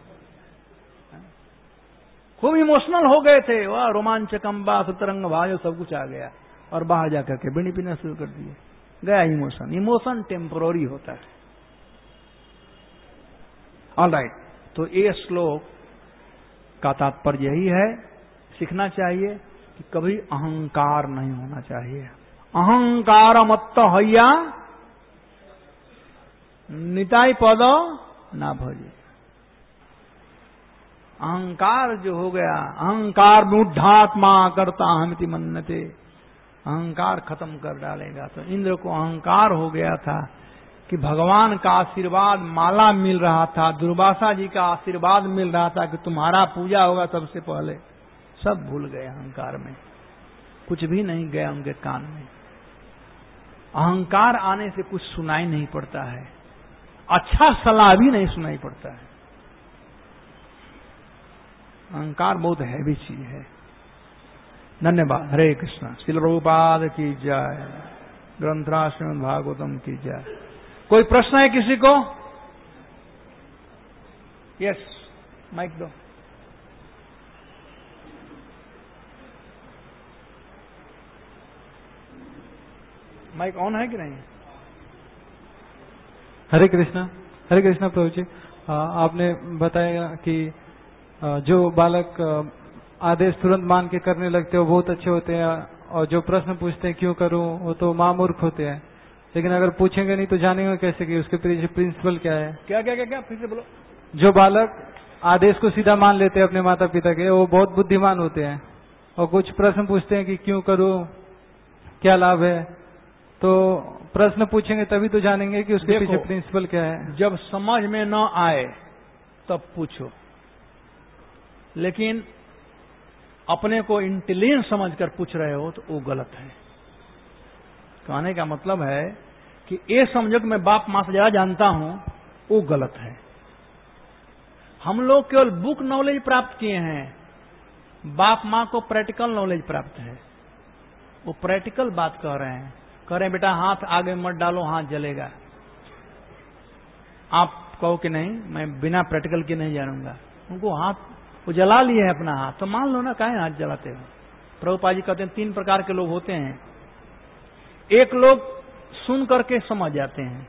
खूब इमोशनल हो गए थे, वह रोमांचकंबा सुतरंग भाजो सब कुछ आ गया और बाहर जाकर के बीड़ी पीना शुरू कर दिए, गया इमोशन। इमोशन टेम्पोररी होता है। ऑल राइट, तो ये श्लोक का तात्पर्य यही है, सीखना चाहिए कि कभी अहंकार नहीं होना चाहिए। अहंकार मत्त हय्या निताई पद ना भजे। अहंकार जो हो गया, अहंकार मूढ़ात्मा करता हमिति मन्नते, अहंकार खत्म कर डालेगा। तो इंद्र को अहंकार हो गया था कि भगवान का आशीर्वाद माला मिल रहा था, दुर्वासा जी का आशीर्वाद मिल रहा था कि तुम्हारा पूजा होगा सबसे पहले, सब भूल गए अहंकार में, कुछ भी नहीं गया उनके कान में। अहंकार आने से कुछ सुनाई नहीं पड़ता है, अच्छा सलाह भी नहीं सुनाई पड़ता है। अहंकार बहुत हैवी चीज है। धन्यवाद। हरे कृष्णा। श्रील प्रभुपाद की जय। ग्रंथराज श्रीमद् भागवतम की जय। कोई प्रश्न है किसी को? यस, माइक दो। माइक ऑन है कि नहीं? हरे कृष्णा। हरे कृष्णा प्रभु जी, आपने बताया कि जो बालक आदेश तुरंत मान के करने लगते हैं वो बहुत अच्छे होते हैं, और जो प्रश्न पूछते हैं क्यों करूं, वो तो महामूर्ख होते हैं। लेकिन अगर पूछेंगे नहीं तो जानेंगे कैसे कि उसके पीछे प्रिंसिपल क्या है? क्या क्या क्या क्या फिर से बोलो। जो बालक आदेश को सीधा मान लेते हैं अपने माता पिता के, वो बहुत बुद्धिमान होते हैं, और कुछ प्रश्न पूछते हैं कि क्यों करूं, क्या लाभ है, तो प्रश्न पूछेंगे तभी तो जानेंगे कि उसके पीछे प्रिंसिपल क्या है। जब समझ में न आए तब पूछो, लेकिन अपने को इंटेलिजेंट समझकर पूछ रहे हो तो वो गलत है। कहने का मतलब है कि ये समझो कि मैं बाप मां से ज्यादा जानता हूं, वो गलत है। हम लोग केवल बुक नॉलेज प्राप्त किए हैं, बाप मां को प्रैक्टिकल नॉलेज प्राप्त है। वो प्रैक्टिकल बात कह रहे हैं, कह रहे हैं बेटा हाथ आगे मत डालो, हाथ जलेगा। आप कहो कि नहीं मैं बिना प्रैक्टिकल के नहीं जानूंगा, उनको हाथ वो जला लिए है अपना हाथ, तो मान लो ना, काहे हाथ जलाते हो। प्रभुपाद जी कहते हैं तीन प्रकार के लोग होते हैं। एक लोग सुन करके समझ जाते हैं,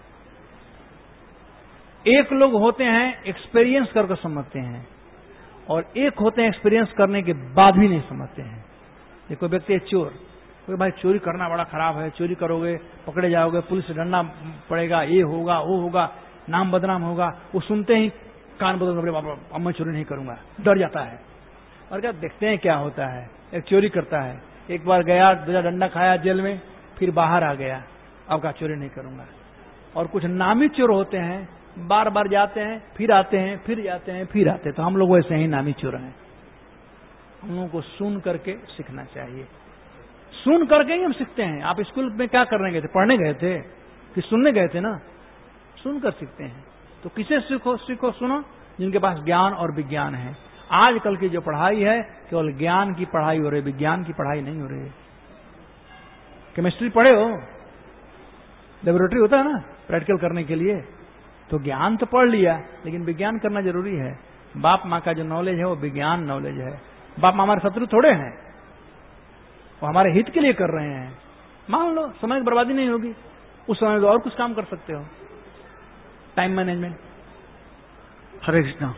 एक लोग होते हैं एक्सपीरियंस करके समझते हैं, और एक होते हैं एक्सपीरियंस करने के बाद भी नहीं समझते हैं। देखो व्यक्ति है चोर, कोई भाई चोरी करना बड़ा खराब है, चोरी करोगे पकड़े जाओगे, पुलिस से डरना पड़ेगा, ये होगा वो होगा, नाम बदनाम होगा, वो सुनते ही कान बदल, अब मैं चोरी नहीं करूंगा, डर जाता है। और क्या देखते हैं क्या होता है, एक चोरी करता है, एक बार गया दो डंडा खाया जेल में, फिर बाहर आ गया, अब का चोरी नहीं करूंगा। और कुछ नामी चोर होते हैं, बार बार जाते हैं, फिर आते हैं, फिर जाते हैं, फिर आते हैं। तो हम लोग वैसे ही नामी चोर हैं। हम लोगों को सुन करके सीखना चाहिए, सुन करके ही हम सीखते हैं। आप स्कूल में क्या करने गए थे, पढ़ने गए थे कि सुनने गए थे ना, सुनकर सीखते हैं। तो किसे सीखो, सीखो सुनो जिनके पास ज्ञान और विज्ञान है। आजकल की जो पढ़ाई है केवल ज्ञान की पढ़ाई हो रही है, विज्ञान की पढ़ाई नहीं हो रही है। केमिस्ट्री पढ़े हो, लेबोरेटरी होता है ना प्रैक्टिकल करने के लिए, तो ज्ञान तो पढ़ लिया, लेकिन विज्ञान करना जरूरी है। बाप माँ का जो नॉलेज है वो विज्ञान नॉलेज है। बाप माँ हमारे शत्रु थोड़े हैं, वो हमारे हित के लिए कर रहे हैं। मान लो समय की बर्बादी नहीं होगी, उस समय में और कुछ काम कर सकते हो, टाइम मैनेजमेंट। हरे कृष्णा।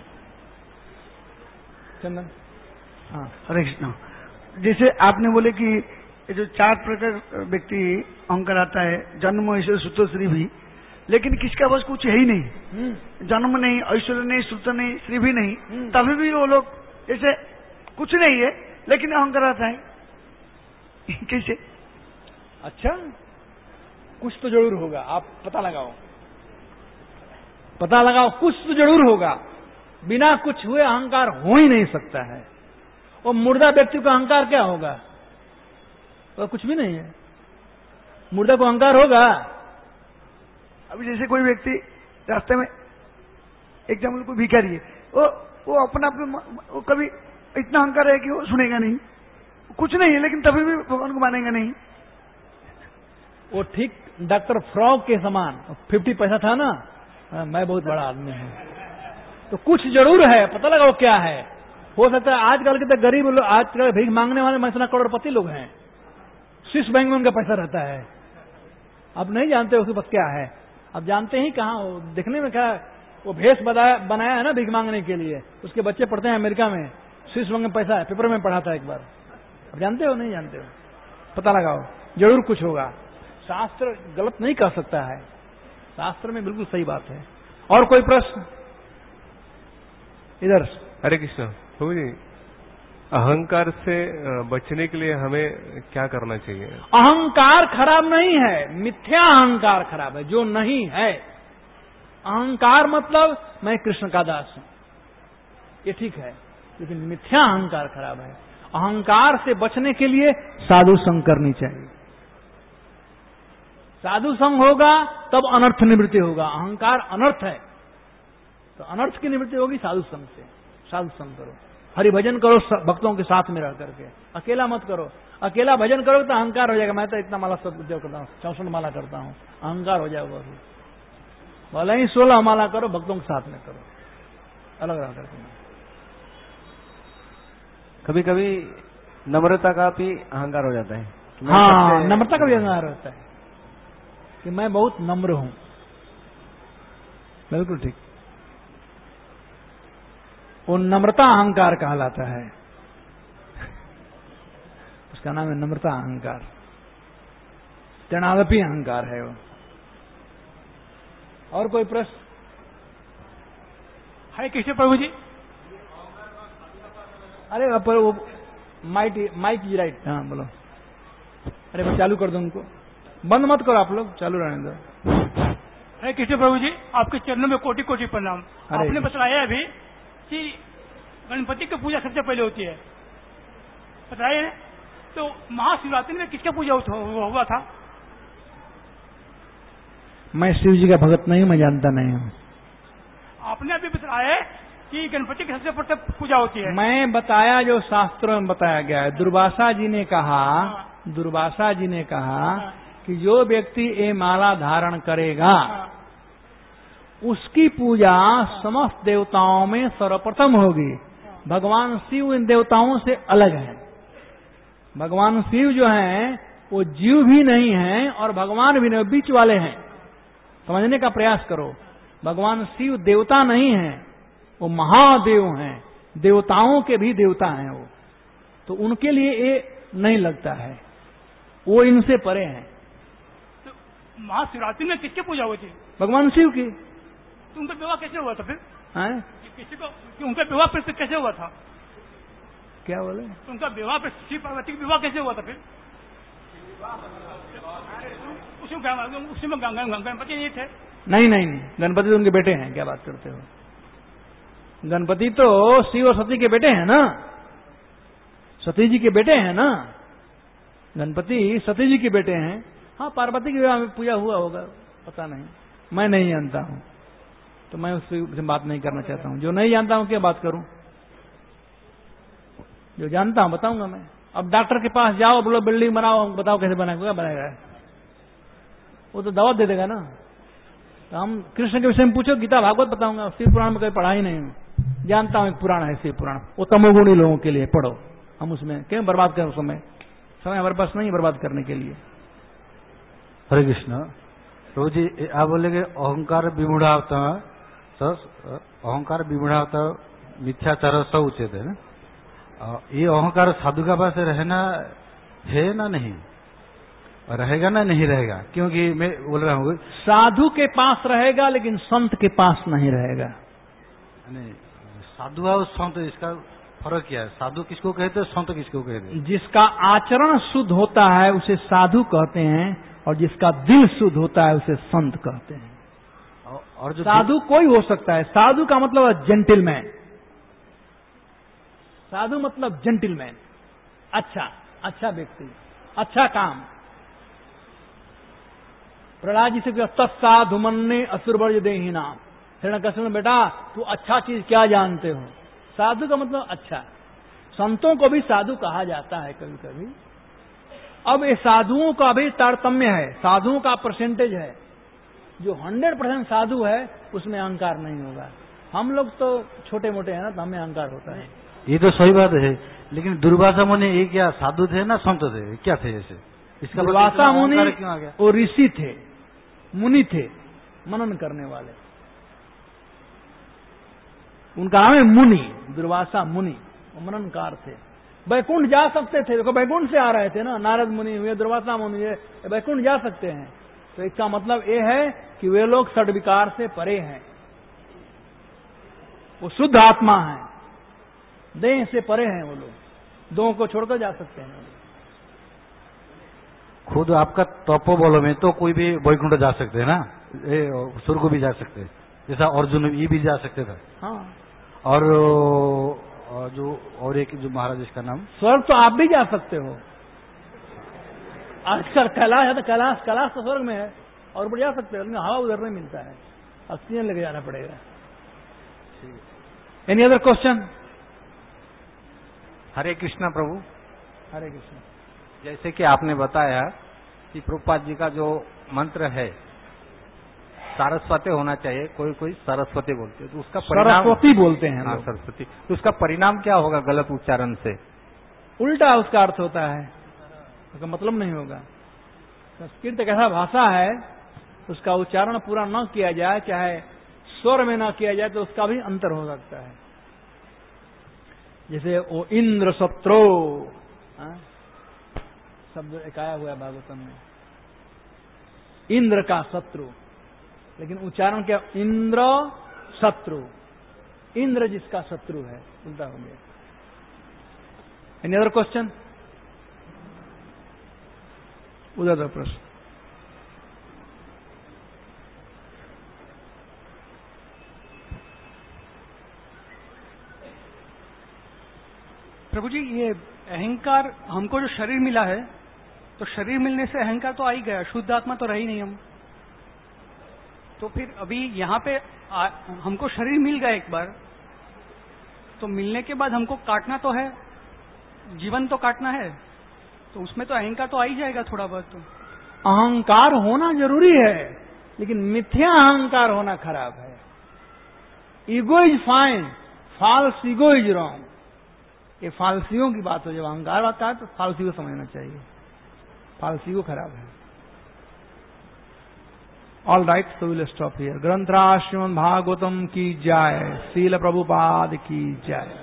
चंदन। हाँ हरे कृष्णा। जैसे आपने बोले कि ये जो चार प्रकार व्यक्ति अहंकार आता है, जन्म ऐश्वर्य श्रुत श्री भी, लेकिन किसका बस कुछ है ही नहीं, जन्म नहीं, ऐश्वर्य नहीं, श्रुत नहीं, श्री भी नहीं, तभी भी वो लोग जैसे कुछ नहीं है लेकिन अहंकार आता है, कैसे? अच्छा, कुछ तो जरूर होगा, आप पता लगाओ, पता लगाओ, कुछ तो जरूर होगा। बिना कुछ हुए अहंकार हो ही नहीं सकता है। और मुर्दा व्यक्ति को अहंकार क्या होगा? तो कुछ भी नहीं है, मुर्दा को अहंकार होगा। अभी जैसे कोई व्यक्ति रास्ते में एग्जाम्पल कोई भिखारी है, वो वो अपना वो कभी इतना अहंकार है कि वो सुनेगा नहीं, कुछ नहीं है लेकिन तभी भी भगवान को मानेगा नहीं। वो ठीक डॉक्टर फ्रॉग के समान, फिफ्टी पैसा था ना, मैं बहुत बड़ा आदमी हूं, तो कुछ जरूर है, पता लगाओ क्या है। हो सकता है आजकल के तो गरीब लोग, आजकल भीख मांगने वाले मैं सुना करोड़पति लोग हैं, स्विस बैंक में उनका पैसा रहता है। अब नहीं जानते उसके पास क्या है, अब जानते ही कहाँ, दिखने में क्या, वो भेष बनाया है ना भीख मांगने के लिए, उसके बच्चे पढ़ते हैं अमेरिका में, स्विस बैंक में पैसा है, पेपर में पढ़ा था एक बार। अब जानते हो नहीं जानते हो, पता लगाओ, जरूर कुछ होगा। शास्त्र गलत नहीं कर सकता है, शास्त्र में बिल्कुल सही बात है। और कोई प्रश्न इधर? हरे कृष्ण। प्रभु जी, अहंकार से बचने के लिए हमें क्या करना चाहिए? अहंकार खराब नहीं है, मिथ्या अहंकार खराब है, जो नहीं है। अहंकार मतलब मैं कृष्ण का दास हूं, ये ठीक है, लेकिन मिथ्या अहंकार खराब है। अहंकार से बचने के लिए साधु संग करनी चाहिए। साधु संग होगा तब अनर्थ निवृत्ति होगा। अहंकार अनर्थ है, तो अनर्थ की निवृत्ति होगी साधु संग से। साधु संग करो, हरि भजन करो भक्तों के साथ में रह करके, अकेला मत करो। अकेला भजन करो तो अहंकार हो जाएगा, मैं तो इतना माला सब उद्योग करता हूँ, चौसठ माला करता हूँ, अहंकार हो जाएगा। भले ही सोलह माला करो, भक्तों के साथ में करो, अलग रह करके। कभी कभी नम्रता का भी अहंकार हो जाता है। हाँ, नम्रता का भी अहंकार होता है कि मैं बहुत नम्र हूं, बिल्कुल ठीक। वो नम्रता अहंकार कहलाता है, उसका नाम है नम्रता अहंकार, तृणादपि अहंकार है वो। और कोई प्रश्न? हरे कृष्ण प्रभु जी। अरे पर वो माइक माइक जी राइट, हाँ बोलो। अरे मैं चालू कर दूं उनको, बंद मत करो आप लोग, चालू रहने दो। हरे कृष्ण प्रभु जी, आपके चरणों में कोटि कोटि प्रणाम। आपने बताया अभी कि गणपति की पूजा सबसे पहले होती है, बताया है। तो महाशिवरात्रि में किसका पूजा हुआ था? मैं शिव जी का भगत नहीं, मैं जानता नहीं हूँ। आपने अभी बताया कि गणपति की सबसे पहले पूजा होती है। मैं बताया जो शास्त्रों में बताया गया है। दुर्वासा जी ने कहा, दुर्वासा जी ने कहा कि जो व्यक्ति ये माला धारण करेगा उसकी पूजा समस्त देवताओं में सर्वप्रथम होगी। भगवान शिव इन देवताओं से अलग है। भगवान शिव जो हैं वो जीव भी नहीं हैं और भगवान भी नहीं, बीच वाले हैं। समझने का प्रयास करो। भगवान शिव देवता नहीं हैं, वो महादेव हैं, देवताओं के भी देवता हैं वो। तो उनके लिए ये नहीं लगता है, वो इनसे परे हैं। तो महाशिवरात्रि में किसकी पूजा हुई थी? भगवान शिव की। तो उनका विवाह कैसे हुआ था फिर? हैं? किसी को कि उनका विवाह फिर कैसे हुआ था? क्या बोले? तो उनका विवाह फिर शिव पार्वती का विवाह कैसे हुआ था फिर? उसमें गणपति नहीं थे? नहीं नहीं नहीं, गणपति तो उनके बेटे हैं। क्या बात करते हो? गणपति तो शिव और सती के बेटे हैं ना, सती जी के बेटे हैं ना। गणपति सती जी के बेटे हैं। हाँ, पार्वती की विवाह में पूजा हुआ होगा, पता नहीं, मैं नहीं जानता हूं, तो मैं उससे बात नहीं करना चाहता हूं। जो नहीं जानता हूं क्या बात करूं? जो जानता हूं बताऊंगा मैं। अब डॉक्टर के पास जाओ, बोलो बिल्डिंग बनाओ, बताओ कैसे बनाएगा, क्या बनाएगा? वो तो दवा दे देगा ना। तो हम कृष्ण के विषय में पूछो, गीता भागवत बताऊंगा। शिव पुराण में कभी पढ़ा ही नहीं। जानता हूं एक पुराण है शिव पुराण, वो तमोगुणी लोगों के लिए पढ़ो। हम उसमें क्यों बर्बाद करें समय? समय हमारे पास नहीं बर्बाद करने के लिए। हरे कृष्ण। प्रभु जी आप बोलेगे अहंकार विमूढ़ावत, अहंकार विमूढ़ावत मिथ्याचार सब उचित है ना। ये अहंकार साधु का पास रहना है ना नहीं, रहेगा ना नहीं रहेगा? क्योंकि मैं बोल रहा हूँ साधु के पास रहेगा लेकिन संत के पास नहीं रहेगा। नहीं, साधु और संत इसका फर्क क्या है? साधु किसको कहते हैं, संत किसको कहते हैं? जिसका आचरण शुद्ध होता है उसे साधु कहते हैं, और जिसका दिल शुद्ध होता है उसे संत कहते हैं। और जो साधु कोई हो सकता है। साधु का मतलब है जेंटिलमैन। साधु मतलब जेंटिलमैन, अच्छा अच्छा व्यक्ति, अच्छा काम। प्रहलाद जी से तत्साधु मन्ने असुरवर्ज देहि नाम। हिरण्यकश्यप ने, बेटा तू अच्छा चीज क्या जानते हो? साधु का मतलब अच्छा। संतों को भी साधु कहा जाता है कभी कभी। अब ये साधुओं का भी तारतम्य है, साधुओं का परसेंटेज है। जो हंड्रेड परसेंट साधु है उसमें अहंकार नहीं होगा। हम लोग तो छोटे मोटे हैं ना, तो हमें अहंकार होता है। ये तो सही बात है, लेकिन दुर्वासा मुनि ये क्या साधु थे ना संत थे, क्या थे ऐसे? इसका दुर्वासा मुनि क्यों आ गया? वो ऋषि थे, मुनि थे, मनन करने वाले। उनका नाम है मुनि, दुर्वासा मुनि, वो मननकार थे। बैकुंठ जा सकते थे, देखो बैकुंठ से आ रहे थे ना, नारद मुनि हुए, दुर्वासा मुनि हुए, बैकुंठ जा सकते हैं। तो इसका मतलब ये है कि वे लोग षड्विकार से परे हैं, वो शुद्ध आत्मा है, देह से परे हैं वो लोग, दो को छोड़कर जा सकते हैं। खुद आपका तपोबल में तो कोई भी वैकुंठ जा सकते हैं ना, स्वर्ग भी जा सकते हैं, जैसा अर्जुन ये भी जा सकते थे। हाँ, और जो और एक जो महाराज इसका नाम, स्वर्ग तो आप भी जा सकते हो। आजकल कैलाश है तो कैलाश कैलाश तो स्वर्ग में है, और ऊपर जा सकते हो, लेकिन हवा उधर नहीं मिलता है, ऑक्सीजन लेके जाना पड़ेगा। Any other question? Hare Krishna प्रभु। हरे कृष्ण। जैसे कि आपने बताया कि प्रभुपाद जी का जो मंत्र है सारस्वती होना चाहिए, कोई कोई सरस्वती बोलते हैं, तो उसका परिणाम सरस्वती बोलते हैं। हाँ सरस्वती, तो उसका परिणाम क्या होगा गलत उच्चारण से? उल्टा उसका अर्थ होता है, उसका मतलब नहीं होगा। संस्कृत एक ऐसा भाषा है, उसका उच्चारण पूरा न किया जाए, चाहे स्वर में न किया जाए, तो उसका भी अंतर हो सकता है। जैसे वो इंद्र शत्रु शब्द एक आया हुआ है भागवतम में, इंद्र का शत्रु, लेकिन उच्चारण क्या? इंद्र शत्रु, इंद्र जिसका शत्रु है, उल्टा हो गया। Any other question? उधर प्रश्न। प्रभु जी, ये अहंकार हमको जो शरीर मिला है, तो शरीर मिलने से अहंकार तो आ ही गया, शुद्ध आत्मा तो रही नहीं हम। तो फिर अभी यहाँ पे आ, हमको शरीर मिल गया एक बार, तो मिलने के बाद हमको काटना तो है, जीवन तो काटना है, तो उसमें तो अहंकार तो आ ही जाएगा थोड़ा बहुत। तो अहंकार होना जरूरी है, लेकिन मिथ्या अहंकार होना खराब है। Ego is fine, false ego is wrong. ये फालसियों की बात हो, जब अहंकार आता है तो फालसी को समझना चाहिए, फालसी को खराब है। All right, so will stop here. ग्रंथराज श्रीमद् भागवतम की जय, श्रील प्रभुपाद की जय।